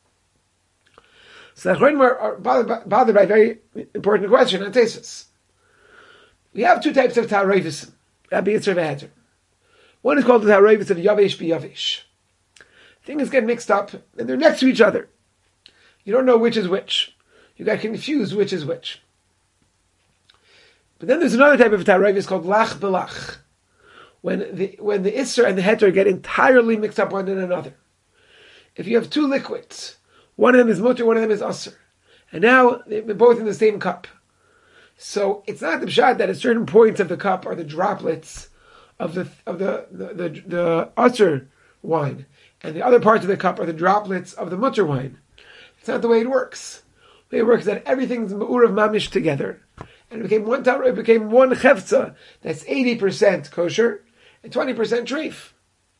So the Achronim are bothered, bothered by a very important question on Tosfos. We have two types of Taroivis, Rabbi Yitzhak v'Heter. One is called the Taroivis of Yavesh b'Yavesh. Things get mixed up, and they're next to each other. You don't know which is which. You got confused which is which. But then there's another type of Taroivis called Lach B'Lach. When the when the Isser and the Heter get entirely mixed up one in another. If you have two liquids, one of them is mutter, one of them is Asr, and now they're both in the same cup. So it's not the pshat that at certain points of the cup are the droplets of the of the the, the, the Asr wine, and the other parts of the cup are the droplets of the mutter wine. It's not the way it works. The way it works is that everything's ma'urav mamish together, and it became one it became one chefza that's eighty percent kosher and twenty percent treif.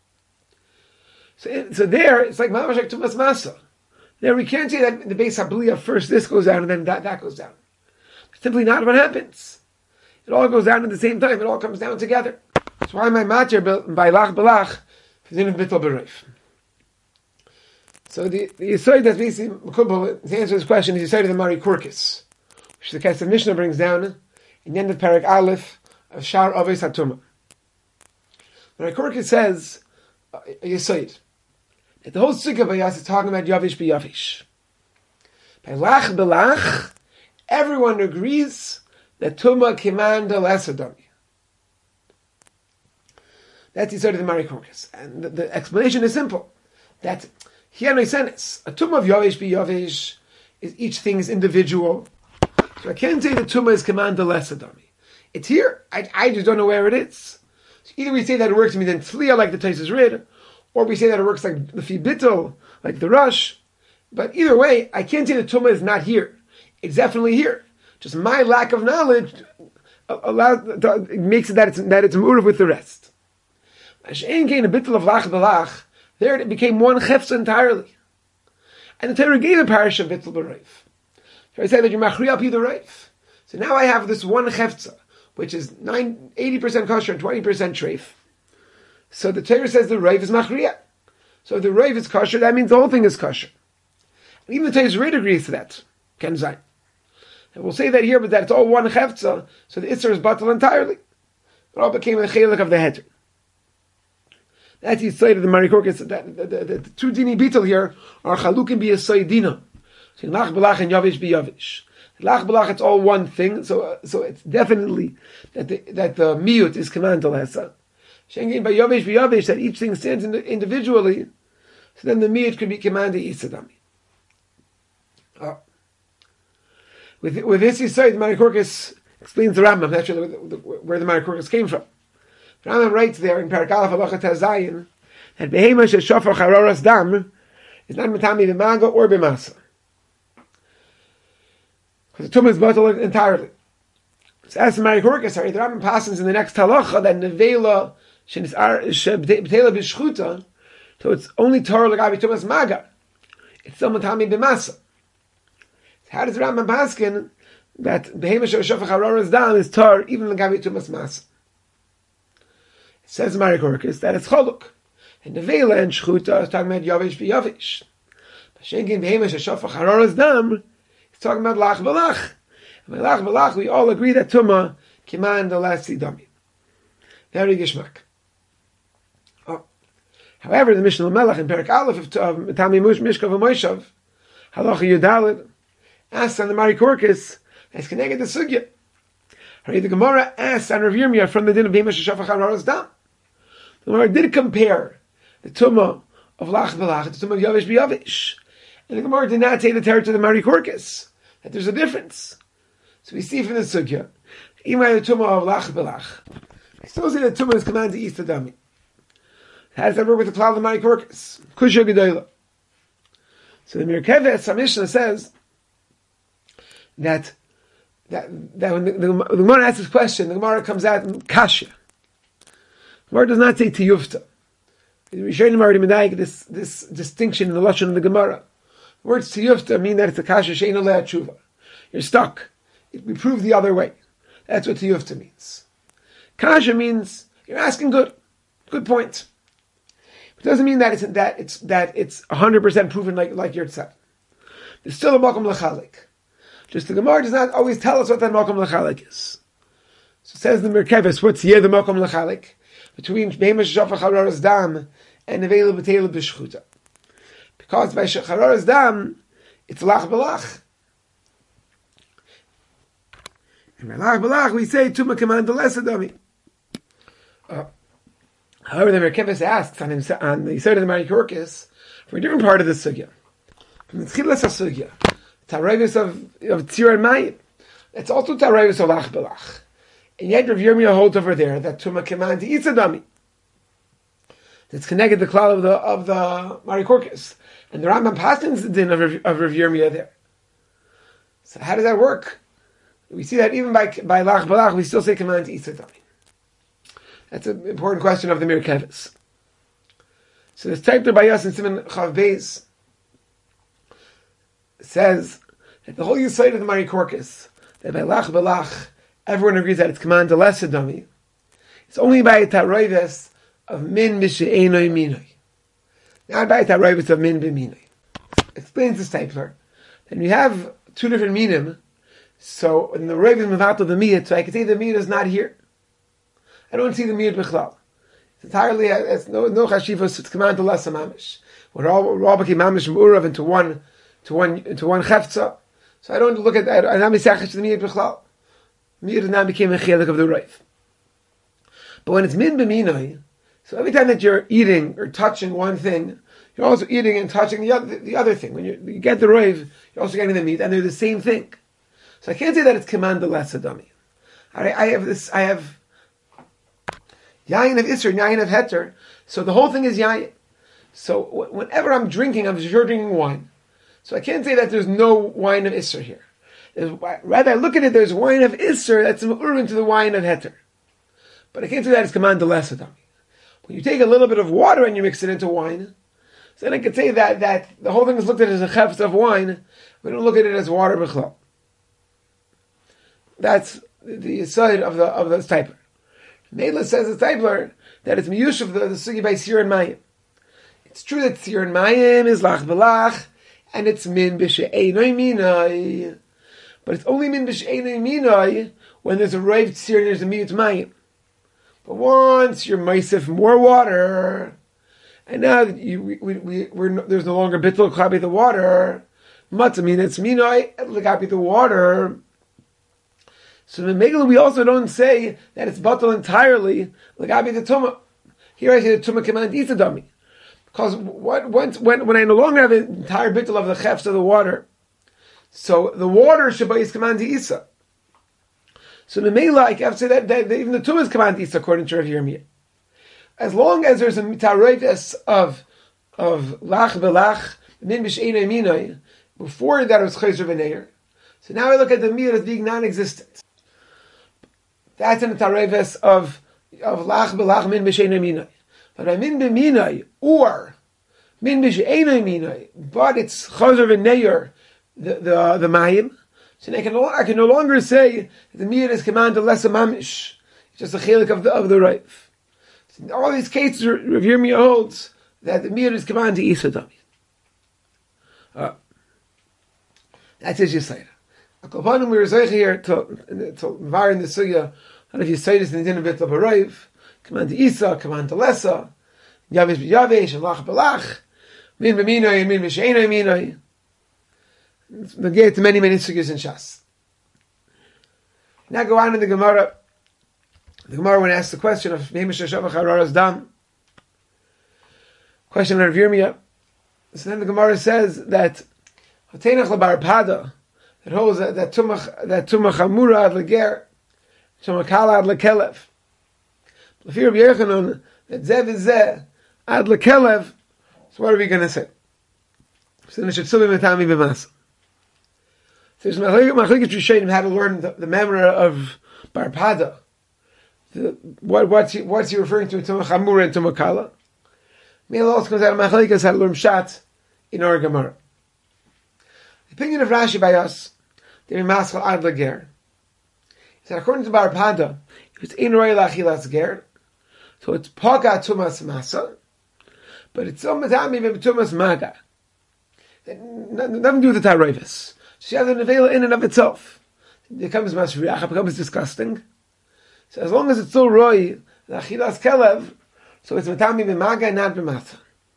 So, so there, it's like mamash like tumas masa. There we can't say that in the Beis Habliyah first this goes down and then that, that goes down. It's simply not what happens. It all goes down at the same time. It all comes down together. That's why my matter by lach belach is in Bittul B'Reif. So the the Yisod that's basically Mekubal, to answer this question is Yisod of the Mari Kurkis, which the Kesef Mishnah brings down in the end of Perek Aleph of Shar Aves HaTumah. Mari Kurkis says, uh, Yisod, that the whole Sukkah Bayas is talking about Yavish b'Yavish. By Lach B'Lach, everyone agrees that Tumah Kimanda Lesadami. That's the sort of the Mari Kurkis. And the, the explanation is simple. That here no sense. A Tumah of Yavish b'Yavish is each thing is individual. So I can't say the Tumah is Kimanda Lesadami. It's here. I, I just don't know where it is. So either we say that it works to me then Tzliya like the Tosfos Rid, or we say that it works like the Fi Bittul, like the Rush. But either way, I can't say the Tumah is not here. It's definitely here. Just my lack of knowledge allows, it makes it that it's, that it's mu'urav with the rest. She'en gain a bittul of lach b'lach, there it became one chefza entirely. And the Torah gave a parish of bittul b'reif. So I say that you machri up the reif. So now I have this one chefza, which is nine, eighty percent kosher and twenty percent treif. So the Torah says the reif is machriya. So if the reif is kosher, that means the whole thing is kosher. And even the Torah's Rid agrees to that. Ken Zayin. And we'll say that here, but that it's all one chefza, so the Isser is batal entirely. It all became a chelik of the heter. That's the side of the Marikorkis. That the, the, the, the two dini bitul here are chalukim b'yasaydina. So lach b'lach and yavish b'yavish. Lach b'lach, it's all one thing. So uh, so it's definitely that the that the miyut is command to lesa. Shengin by yavish b'yavish, that each thing stands in the, individually. So then the miyut could be commanded isadami. Uh, with with this side, the Marikorkis explains the Rambam. That's where the, where the Marikorkis came from. Rambam writes there in Parak Aleph Halacha Tazayin that behema sheshafar charoras dam is not matami b'maga or b'masa, because the tumah is batal entirely. So as the Marikorkis, the Rambam passes in the next halacha that nevela shebetela b'shchuta, so it's only Torah l'gavi tumas maga. It's still matami b'masa. So how does the Rambam paskin that behema sheshafar charoras dam is Torah even l'gavi tumas masa? Says Marikorkis that it's choluk. And the Nevela and Shchuta is talking about Yavish b'Yavish. B'Shenkin b'Hemish HaShofach Haroras Dam, it's talking about Lach b'Lach. And by Lach b'Lach, we all agree that Tumah command the Lasi Dami. Very gishmak. Oh. However, the Mishnah Melech in Perak Aleph of Tami Mush Mishkav Moshav, Halacha Yudalid, asks on the Marikorkis, that's connected to Sugya. The Gemara asks on Rav Yirmiyah from the din of B'Hemish HaShofach Haroras Dam. The Gemara did compare the Tumah of Lach b'Lach to the Tumah of Yavish b'Yavish. And the Gemara did not say the Torah to the Marikorkis, that there's a difference. So we see from the Sugya, even by the Tumah of Lach b'Lach, I still say that Tumah is commanded to East Adami. How does that work with the cloud of the Marikorkis? Kusha Gedoyla. So the Merkeves Mishnah says that that, that when the, the, the Gemara asks this question, the Gemara comes out in Kasha. The Gemara does not say Tiyufta. The Rishonim already medayik this this distinction in the lashon of the Gemara. The words Tiyufta mean that it's a Kasha she'ein alei tshuva. You're stuck. It, we prove the other way. That's what Tiyufta means. Kasha means you're asking good, good point. It doesn't mean that it's that it's that it's a hundred percent proven like like you're said. There's still a makom lechalik. Just the Gemara does not always tell us what that makom lechalik is. So it says the Merkeves, what's here the makom lechalik between B'Hemish HaShofach Haroras Dam and Nevela B'Tela B'Shchuta. Because by Haroras Dam, it's Lach b'Lach. And by Lach b'Lach, we say Tumah command the lesser dummy. Uh, however, the Merkeves asks on, him, on the Yisod of the Marikorkis for a different part of the Sugya. From the Tchilas HaSugya, Tarayvis of, of Tzir and Mayim. It's also Tarayvis of Lach b'Lach. And yet Rav Yirmiyah holds over there that Tumah command to eat Sadami. That's connected to the cloud of the of the Marikorkis. And the Rambam passes the din of, of Rav Yirmiyah there. So how does that work? We see that even by by Lach b'Lach, we still say command to eat Sadami. That's an important question of the Merkeves. So this type by us in Simon Chav Beis says that the whole Yisod of the Marikorkis, that by Lach b'Lach, everyone agrees that it's command to less dummy. It's only by a taroives of min mishe'enoi minoi. Not by a taroives of min b'minoi. Explains the stapler. Then we have two different minim. So in the roiv is mevato the miyat, so I can say the miyat is not here. I don't see the miyat b'chlal. It's entirely, it's no, no chashivos, it's command to less mamish. We're all, we're all became mamish m'urav into one, to one, into one chefza. So I don't look at that, I'm not misachash the miyat b'chlal. Mir now became a chelik of the Reiv. But when it's min b'minoi, so every time that you're eating or touching one thing, you're also eating and touching the other, the other thing. When you, you get the Reiv, you're also getting the meat, and they're the same thing. So I can't say that it's command the less dummy. I, I have this, I have yayin of Isser, yayin of Heter, so the whole thing is yayin. So whenever I'm drinking, I'm sure drinking wine. So I can't say that there's no wine of Isser here. Rather, I look at it, there's wine of Isser that's Ma'ur into the wine of Heter. But I can't do that as command the lesser dummy. When you take a little bit of water and you mix it into wine, so then I could say that, that the whole thing is looked at as a chefs of wine. We don't look at it as water b'chlal. That's the side of the of the stipler. Meila says the stipler that it's miyush of the, the sugi by Sir and Mayim. It's true that Sir and Mayim is lach b'lach, and it's min b'she'enoi minoi. But it's only min b'she'enoi minoi when there's a rive Sir and there's a miyut Mayim. But once you're meisif more water, and now you, we, we, we, we're, there's no longer bittul chabi the water, matzah mean it's minoi legapi the water. So in Megillah we also don't say that it's batal entirely legapi the tumah. Here I say the tumah command isa dummy, because what once when when I no longer have an entire bittul of the chefs of the water, so the water should be command isa. So the Megillah I have to say that, that, that even the tumah is command isa according to Rav Yirmiyah. As long as there's a mitaroides of of lach velach min b'she'enoi minoi, before that it was chayzer v'neir. So now I look at the meal as being non-existent. That's a mitaroides of of lach velach min b'she'enoi minoi. But I min b'minoi or min b'she'enoi minoi, but it's chayzer v'neir the the the mayim. So I can no, I can no longer say that the meal is commanded less a mamish. It's just a chelik of the of the reiv. In all these cases, Rav Yirmiyah holds that the mir is command to Isa Dami. Uh, that's his Yisayra. Akopanim, we were saying here to, to var in the Sugya, and if you say this in the din of Bit of Arayv, command to Isa, command to Lessa, Yavish b'Yavish, and Lach b'Lach, Min b'Minoi, and Min b'She'enoi Minoi. We get to many, many Sugyas in Shas. Now go on in the Gemara. The Gemara, when asked the question of Mehemish Shavach Hararas Dam, question of Yirmiyah, so then the Gemara says that Hatenach Labar Pada, that holds that, that Tumach that Tumach Hamura ad Leger, Tumach Kala ad Lekelev. Lefir B'Yechanon, that Zev is Zeh ad Lekelev. So what are we going to say? So then it should still be Metami B'Mas. So there's Machlikas Rishonim how to learn the, the memory of Bar Pada. The, what, what's, he, what's he referring to? Tumah Chamura and Tumah Kala. Meil also comes out of Machalikas how to learn Shat in our Gemara. The opinion of Rashi by us, the Maschal Ad Lager, is that according to Bar Pada, if it's in Roy Lachilas Ger, so it's Paga Tumas Masa, but it's some Matami Tumas Maga. Nothing to do with the Taroivis. She has a nevela in and of itself. It becomes Masriach, it becomes disgusting. So as long as it's still roy, the achilas kelev, so it's matami b'maga and not b'mata.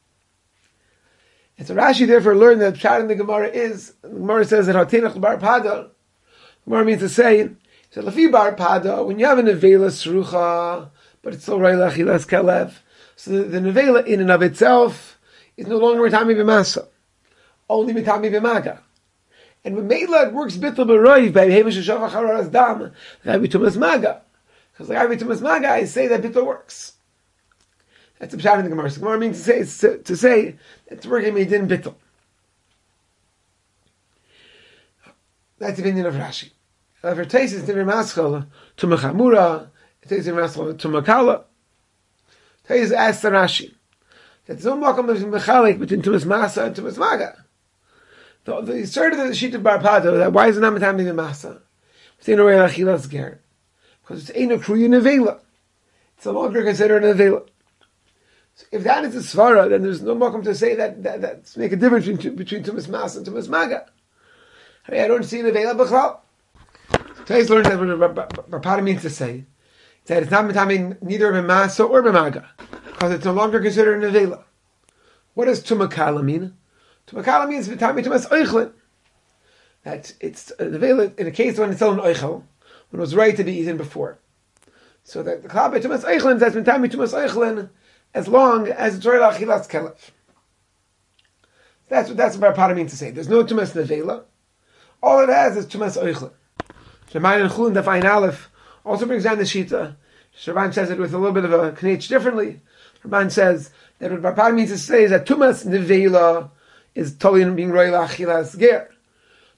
And so Rashi therefore learned that Pshat in the Gemara is, the Gemara says that hatenach bar pada, Gemara means to say, so lafi bar pada, when you have a nevela srucha, but it's still roy l'achilas kelev, so the, the nevela in and of itself is no longer matami b'masa, only matami b'maga. And when Meila it works bittul b'roiv, by Hemish Shavach Hararas Dam, Rabbi Tumas Maga. Because like Rabbi Tumas Maga, I say that bittul works. That's the pshat in the Gemara. So Gemara means to say to, to say that it's working meidin bittul. That's the opinion of Rashi. However, Tais is Nivir Maschal to Machamura, Tais is Maschal to Makala. Tais asks the Rashi that there's no makam of mechalik between Tumas Masa and Tumas Maga. The, the start of the sheet of Bar Pada, that why is it not matami the Masa? It's in a way lachilas ger. Because it's ain't a kruya nevela. It's no longer considered a nevela. So if that is the svara, then there's no makom to say that, that that's make a difference between, between Tumas Masa and Tumas Maga. I mean, I don't see nevela b'chlal. Today's learned that what Bar Pada means to say that it's not matami neither b'masa or b'maga, because it's no longer considered a nevela. What does tumakala mean? Tumakala means matami tumas oichlin. That it's uh, nevela in a case when it's still an oichel, when it was right to be eaten before. So that the klal tumas oichlin, that's matami tumas oichlin, as long as it's royal achilas kelev. That's what that's what Bar Pada means to say. There's no tumas nevela. All it has is tumas oichlin. Shemayin and Chulin Dafayin Aleph also brings down the shita. Shaban says it with a little bit of a knetch differently. Shaban says that what Bar Pada means to say is that tumas nevela is totally being royal achilas ger.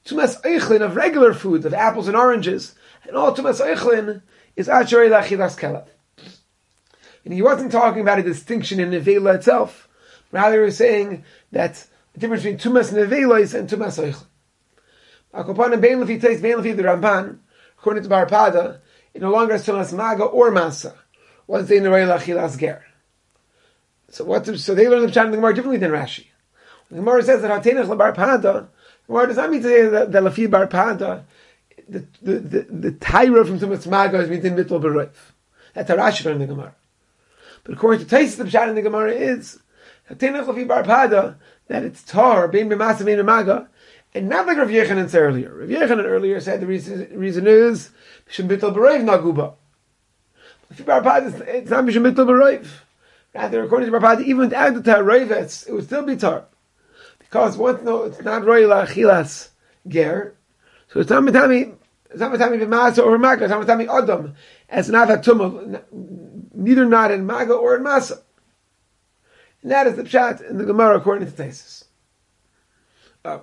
tumas eichlin of regular food, of apples and oranges, and all tumas eichlin is asherei lachilas kelev. And he wasn't talking about a distinction in nevela itself. Rather, he was saying that the difference between tumas nevelos and tumas eichlin. Akopan and bein lefi taste bein lefi the Ramban, according to Barpada, it no longer has tumas maga or masa. Once they nerei lachilas ger. So what? So they learn the Pshat in the Gemara differently than Rashi. The Gemara says that Hatenech leBarpada, the Gemara does not mean to say that, that lefi Barpada, the the the, the Tyra from tumas maga is within mittel beroif. That's how Rashi learned the Gemara. But according to Taste, the Pshat in the Gemara is Hatenech lefi Barpada, that it's tar bein b'masa bein b'maga. And not like Rav Yechanan said earlier. Rav Yechanan earlier said the reason, reason is Mishum Bittul B'Roiv Naguba. If Barpad, it's not Mishum Bittul B'Roiv. Rather, according to Barpad, even without the tar Roivetz, it would still be tar. Because once no, it's not Roy Lachilas Ger. So it's not Matami, it's not Matami B'Masa or Maga, it's not Matami Adam. As an Avat Tumah, neither not in Maga or in Masa. And that is the Pshat in the Gemara according to Tesis. Uh,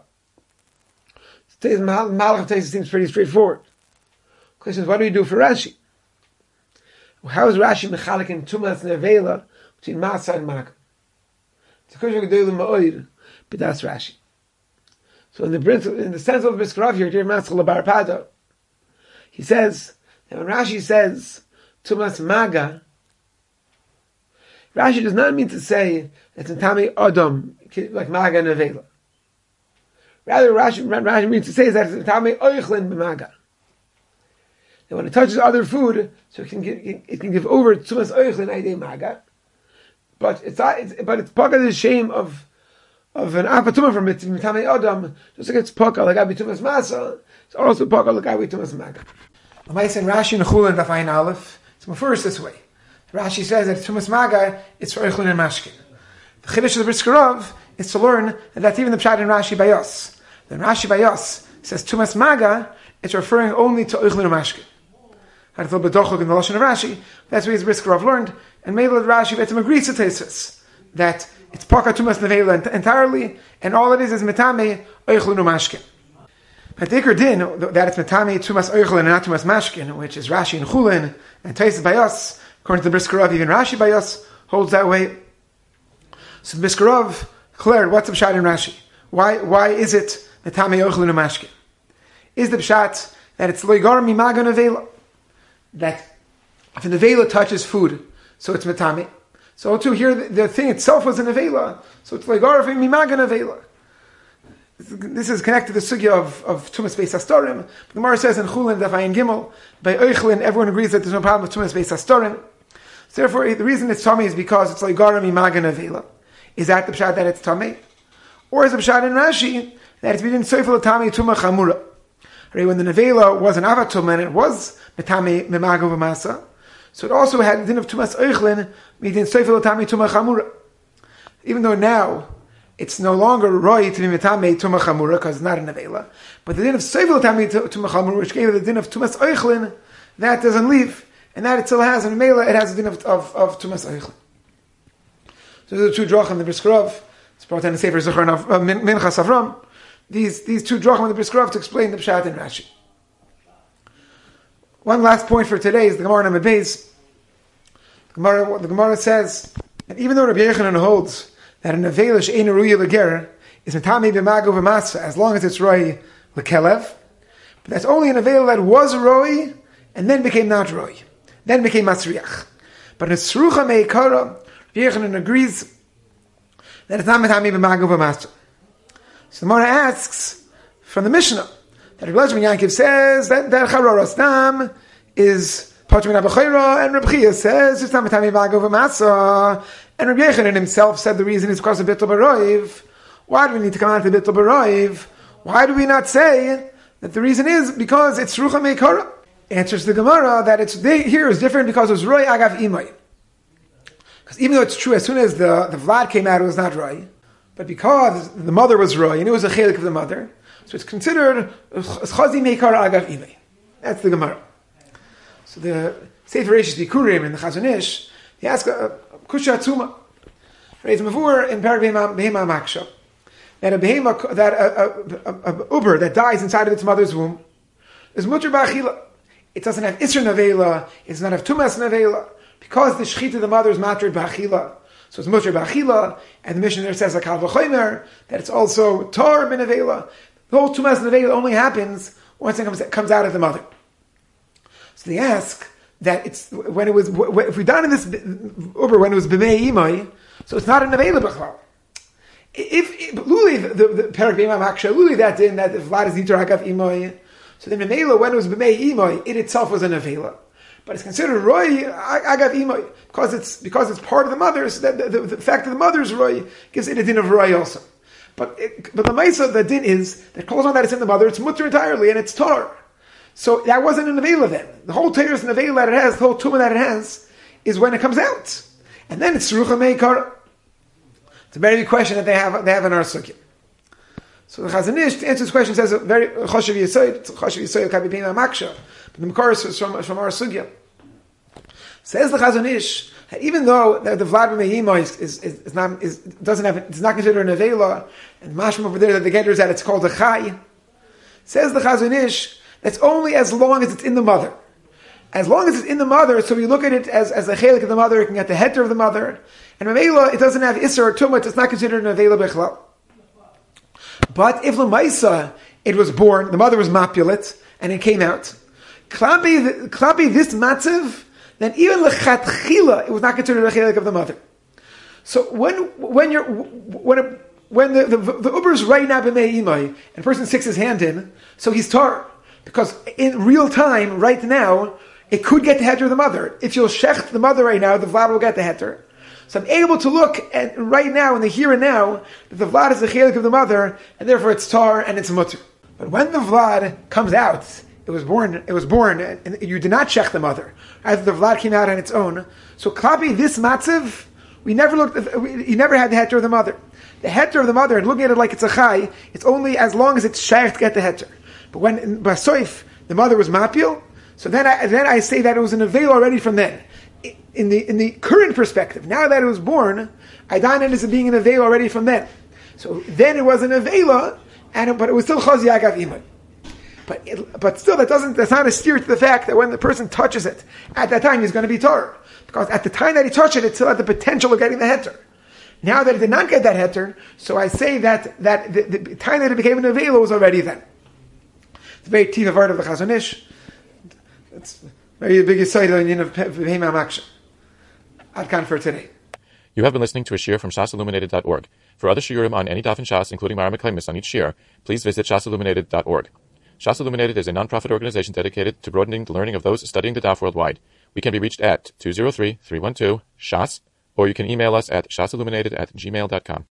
Malach of Tesis seems pretty straightforward. The question is, what do we do for Rashi? How is Rashi mechalik in tumas nevela between masa and maga? It's a question of gedolim ma'oid, but that's Rashi. So in the in the sense of Briskarav here, Deir Maskal Barpada, he says that when Rashi says tumas maga, Rashi does not mean to say that it's tami adam like maga and nevela. Rather, Rashi, Rashi means to say is that it's tami oichlin b'maga. And when it touches other food, so it can give, it can give over tumas oichlin aidei maga. But it's not, it's, but it's paka the shame of of an apatuma from mitami adam. Just like it's paka like abi tumas masa, it's also paka like abi tumas maga. L'mayis in Rashi and Chulin Dafayin Aleph, it's first this way. Rashi says that tumas maga it's for oichlin and mashkin. The chiddush of the Briskarav is to learn that that's even the pshat in Rashi Bayos. Then Rashi Bayos says tumas maga, it's referring only to oichlin and mashkin. Had a little bit dochuk in the lashon of Rashi. That's what his Briskarav learned, and maybe Rashi Vetzim agrees to Tesis that it's paka tumas nevela entirely, and all it is is metame oichlin and mashkin. But Iker Din that it's metame tumas oichlin and not tumas mashkin, which is Rashi and Chulin and Tesis Bayos. According to the Briskarav, even Rashi Bayos holds that way. So the Briskarav declared, what's the pshat in Rashi? Why why is it metame oichlin and mashkin? Is the pshat that it's loigar mimaga nevela? That if the nevela touches food, so it's metame. So too here the, the thing itself was a nevela, so it's loigar mimaga nevela. This is connected to the sugya of, of tumas beis hastorim. The Gemara says in Chulin Dafayin Gimel, by oichlin everyone agrees that there's no problem with tumas beis hastorim. So therefore the reason it's tummy is because it's loigar mimaga nevela. Is that the pshat that it's tummy? Or is the pshat in Rashi that it's been soifel tami tuma chamura? When the nevela was an avatum and it was metame memago v'masa, so it also had the din of tumas oichlin midin soifel tami tuma chamura. Even though now it's no longer roy to be metame tuma chamura because it's not a nevela, but the din of soifel tami tuma chamura, which gave it the din of tumas oichlin, that doesn't leave, and that it still has a nevela. It has a din of of, of tumas oichlin. So these are two drachim the Briskarav. It's brought in the Sefer Zechron of uh, Minchas Avram. These these two drachim of the Briskarav to explain the pshat in Rashi. One last point for today is the Gemara Namad Beis. The Gemara the Gemara says that even though Rabbi Yechanan holds that a nevelish ein ruya leger is metame b'mago v'masva as long as it's roy lekelev, but that's only a nevel that was roy and then became not roy, then became masriach. But in srucha meikara, Yechanan agrees that it's not metame b'mago v'masva. So the Gemara asks from the Mishnah that Rabbi Eliezer ben Yaakov says that that charoras dam is patrim min abachayra, and Rabbi Chia says it's not metame b'mago v'masva, and Rabbi Yechanan himself said the reason is because of bittul baroiv. Why do we need to come out to bittul baroiv? Why do we not say that the reason is because it's rucha meikara? Answers the Gemara that it's they, here is different because it was roy agav imay. Because even though it's true, as soon as the, the Vlad came out, it was not roy. But because the mother was roy, and it was a chelik of the mother, so it's considered chazi meikar agav imay. That's the Gemara. So the Sefer Reishis Bikurim and the Chazon Ish, they ask a kusha atzuma. Reis Mavur in Perek Behema Maksha that a behema, that a, a, a, a uber that dies inside of its mother's womb is mutter b'achila. It doesn't have isser nevela. It does not have tumas nevela because the shechita of the mother is matrid b'achila. So it's mutter b'achila, and the Mishnah there says a kal v'chomer that it's also tar b'nevela. The whole tumas nevela only happens once it comes, comes out of the mother. So they ask that it's when it was if we done in this uber when it was b'mei imai, so it's not a nevela b'chlal. If, if Luli, the, the Perak B'imam Aksha, Luli that in that if Vlad is Nitor Hakav Imoy, so the Nevela, when it was B'mei Imoy, it itself was a Nevela. But it's considered Roy Agav Imoy, because it's, because it's part of the mother, so that the, the, the fact that the mother's Roy gives it a din of Roy also. But it, but the Maisa, the din is, that calls on that it's in the mother, it's mutter entirely, and it's Tar. So that wasn't a Nevela then. The whole Torah's Nevela that it has, the whole Tumah that it has, is when it comes out. And then it's Rucha Meikar. It's a very good question that they have they have in our sugya. So the Chazon Ish, to answer this question, says a very choshev yisoid, choshev yisoid kabi b'imam maksha. But the Makar is from, from our sugya. Says the Chazon Ish that even though the, the Vlad b'mehima is, is, is, is not is doesn't have it's not considered a nevela, and mashma over there that the getter is that it's called a chai. Says the Chazon Ish that's only as long as it's in the mother. As long as it's in the mother, so we look at it as, as a chelik of the mother, it can get the heter of the mother. And Mamela, it doesn't have Isser or Tumah, it's not considered an Avela Bechlal. But if Lamaisa, it was born, the mother was Mapulet, and it came out, Klapi this matziv, then even Lechatchila, it was not considered a chelik of the mother. So when when you're when it, when the, the, the Uber is right now b'mei imai, and a person sticks his hand in, so he's tar. Because in real time, right now, it could get the heter of the mother. If you'll shecht the mother right now, the Vlad will get the heter. So I'm able to look at right now, in the here and now, that the Vlad is the chelik of the mother, and therefore it's tar and it's mutter. But when the Vlad comes out, it was born, it was born, and you did not shecht the mother. Either the Vlad came out on its own. So klapi, this matziv, we never looked at, we, he never had the heter of the mother. The heter of the mother, and looking at it like it's a chai, it's only as long as it's shecht to get the heter. But when in Basoif, the mother was mapil, so then I, then I say that it was an avail already from then. In the in the current perspective, now that it was born, I dine it as being an avail already from then. So then it was an avela, and it, but it was still chazi agav imay. But it, but still, that doesn't that's not a steer to the fact that when the person touches it, at that time he's going to be tar, because at the time that he touched it, it still had the potential of getting the heter. Now that it did not get that heter, so I say that that the, the time that it became an avela was already then. It's a very tiva word of the Chazon Ish. It's very big side of Behema Maksha. Adkan for today. You have been listening to a shiur from shas illuminated dot org. For other shiurim on any daf in Shas, including Mara Meklemis on each shiur, please visit shas illuminated dot org. Shas Illuminated is a non-profit organization dedicated to broadening the learning of those studying the daf worldwide. We can be reached at two zero three, three one two, shas, or you can email us at shasilluminated at gmail dot com.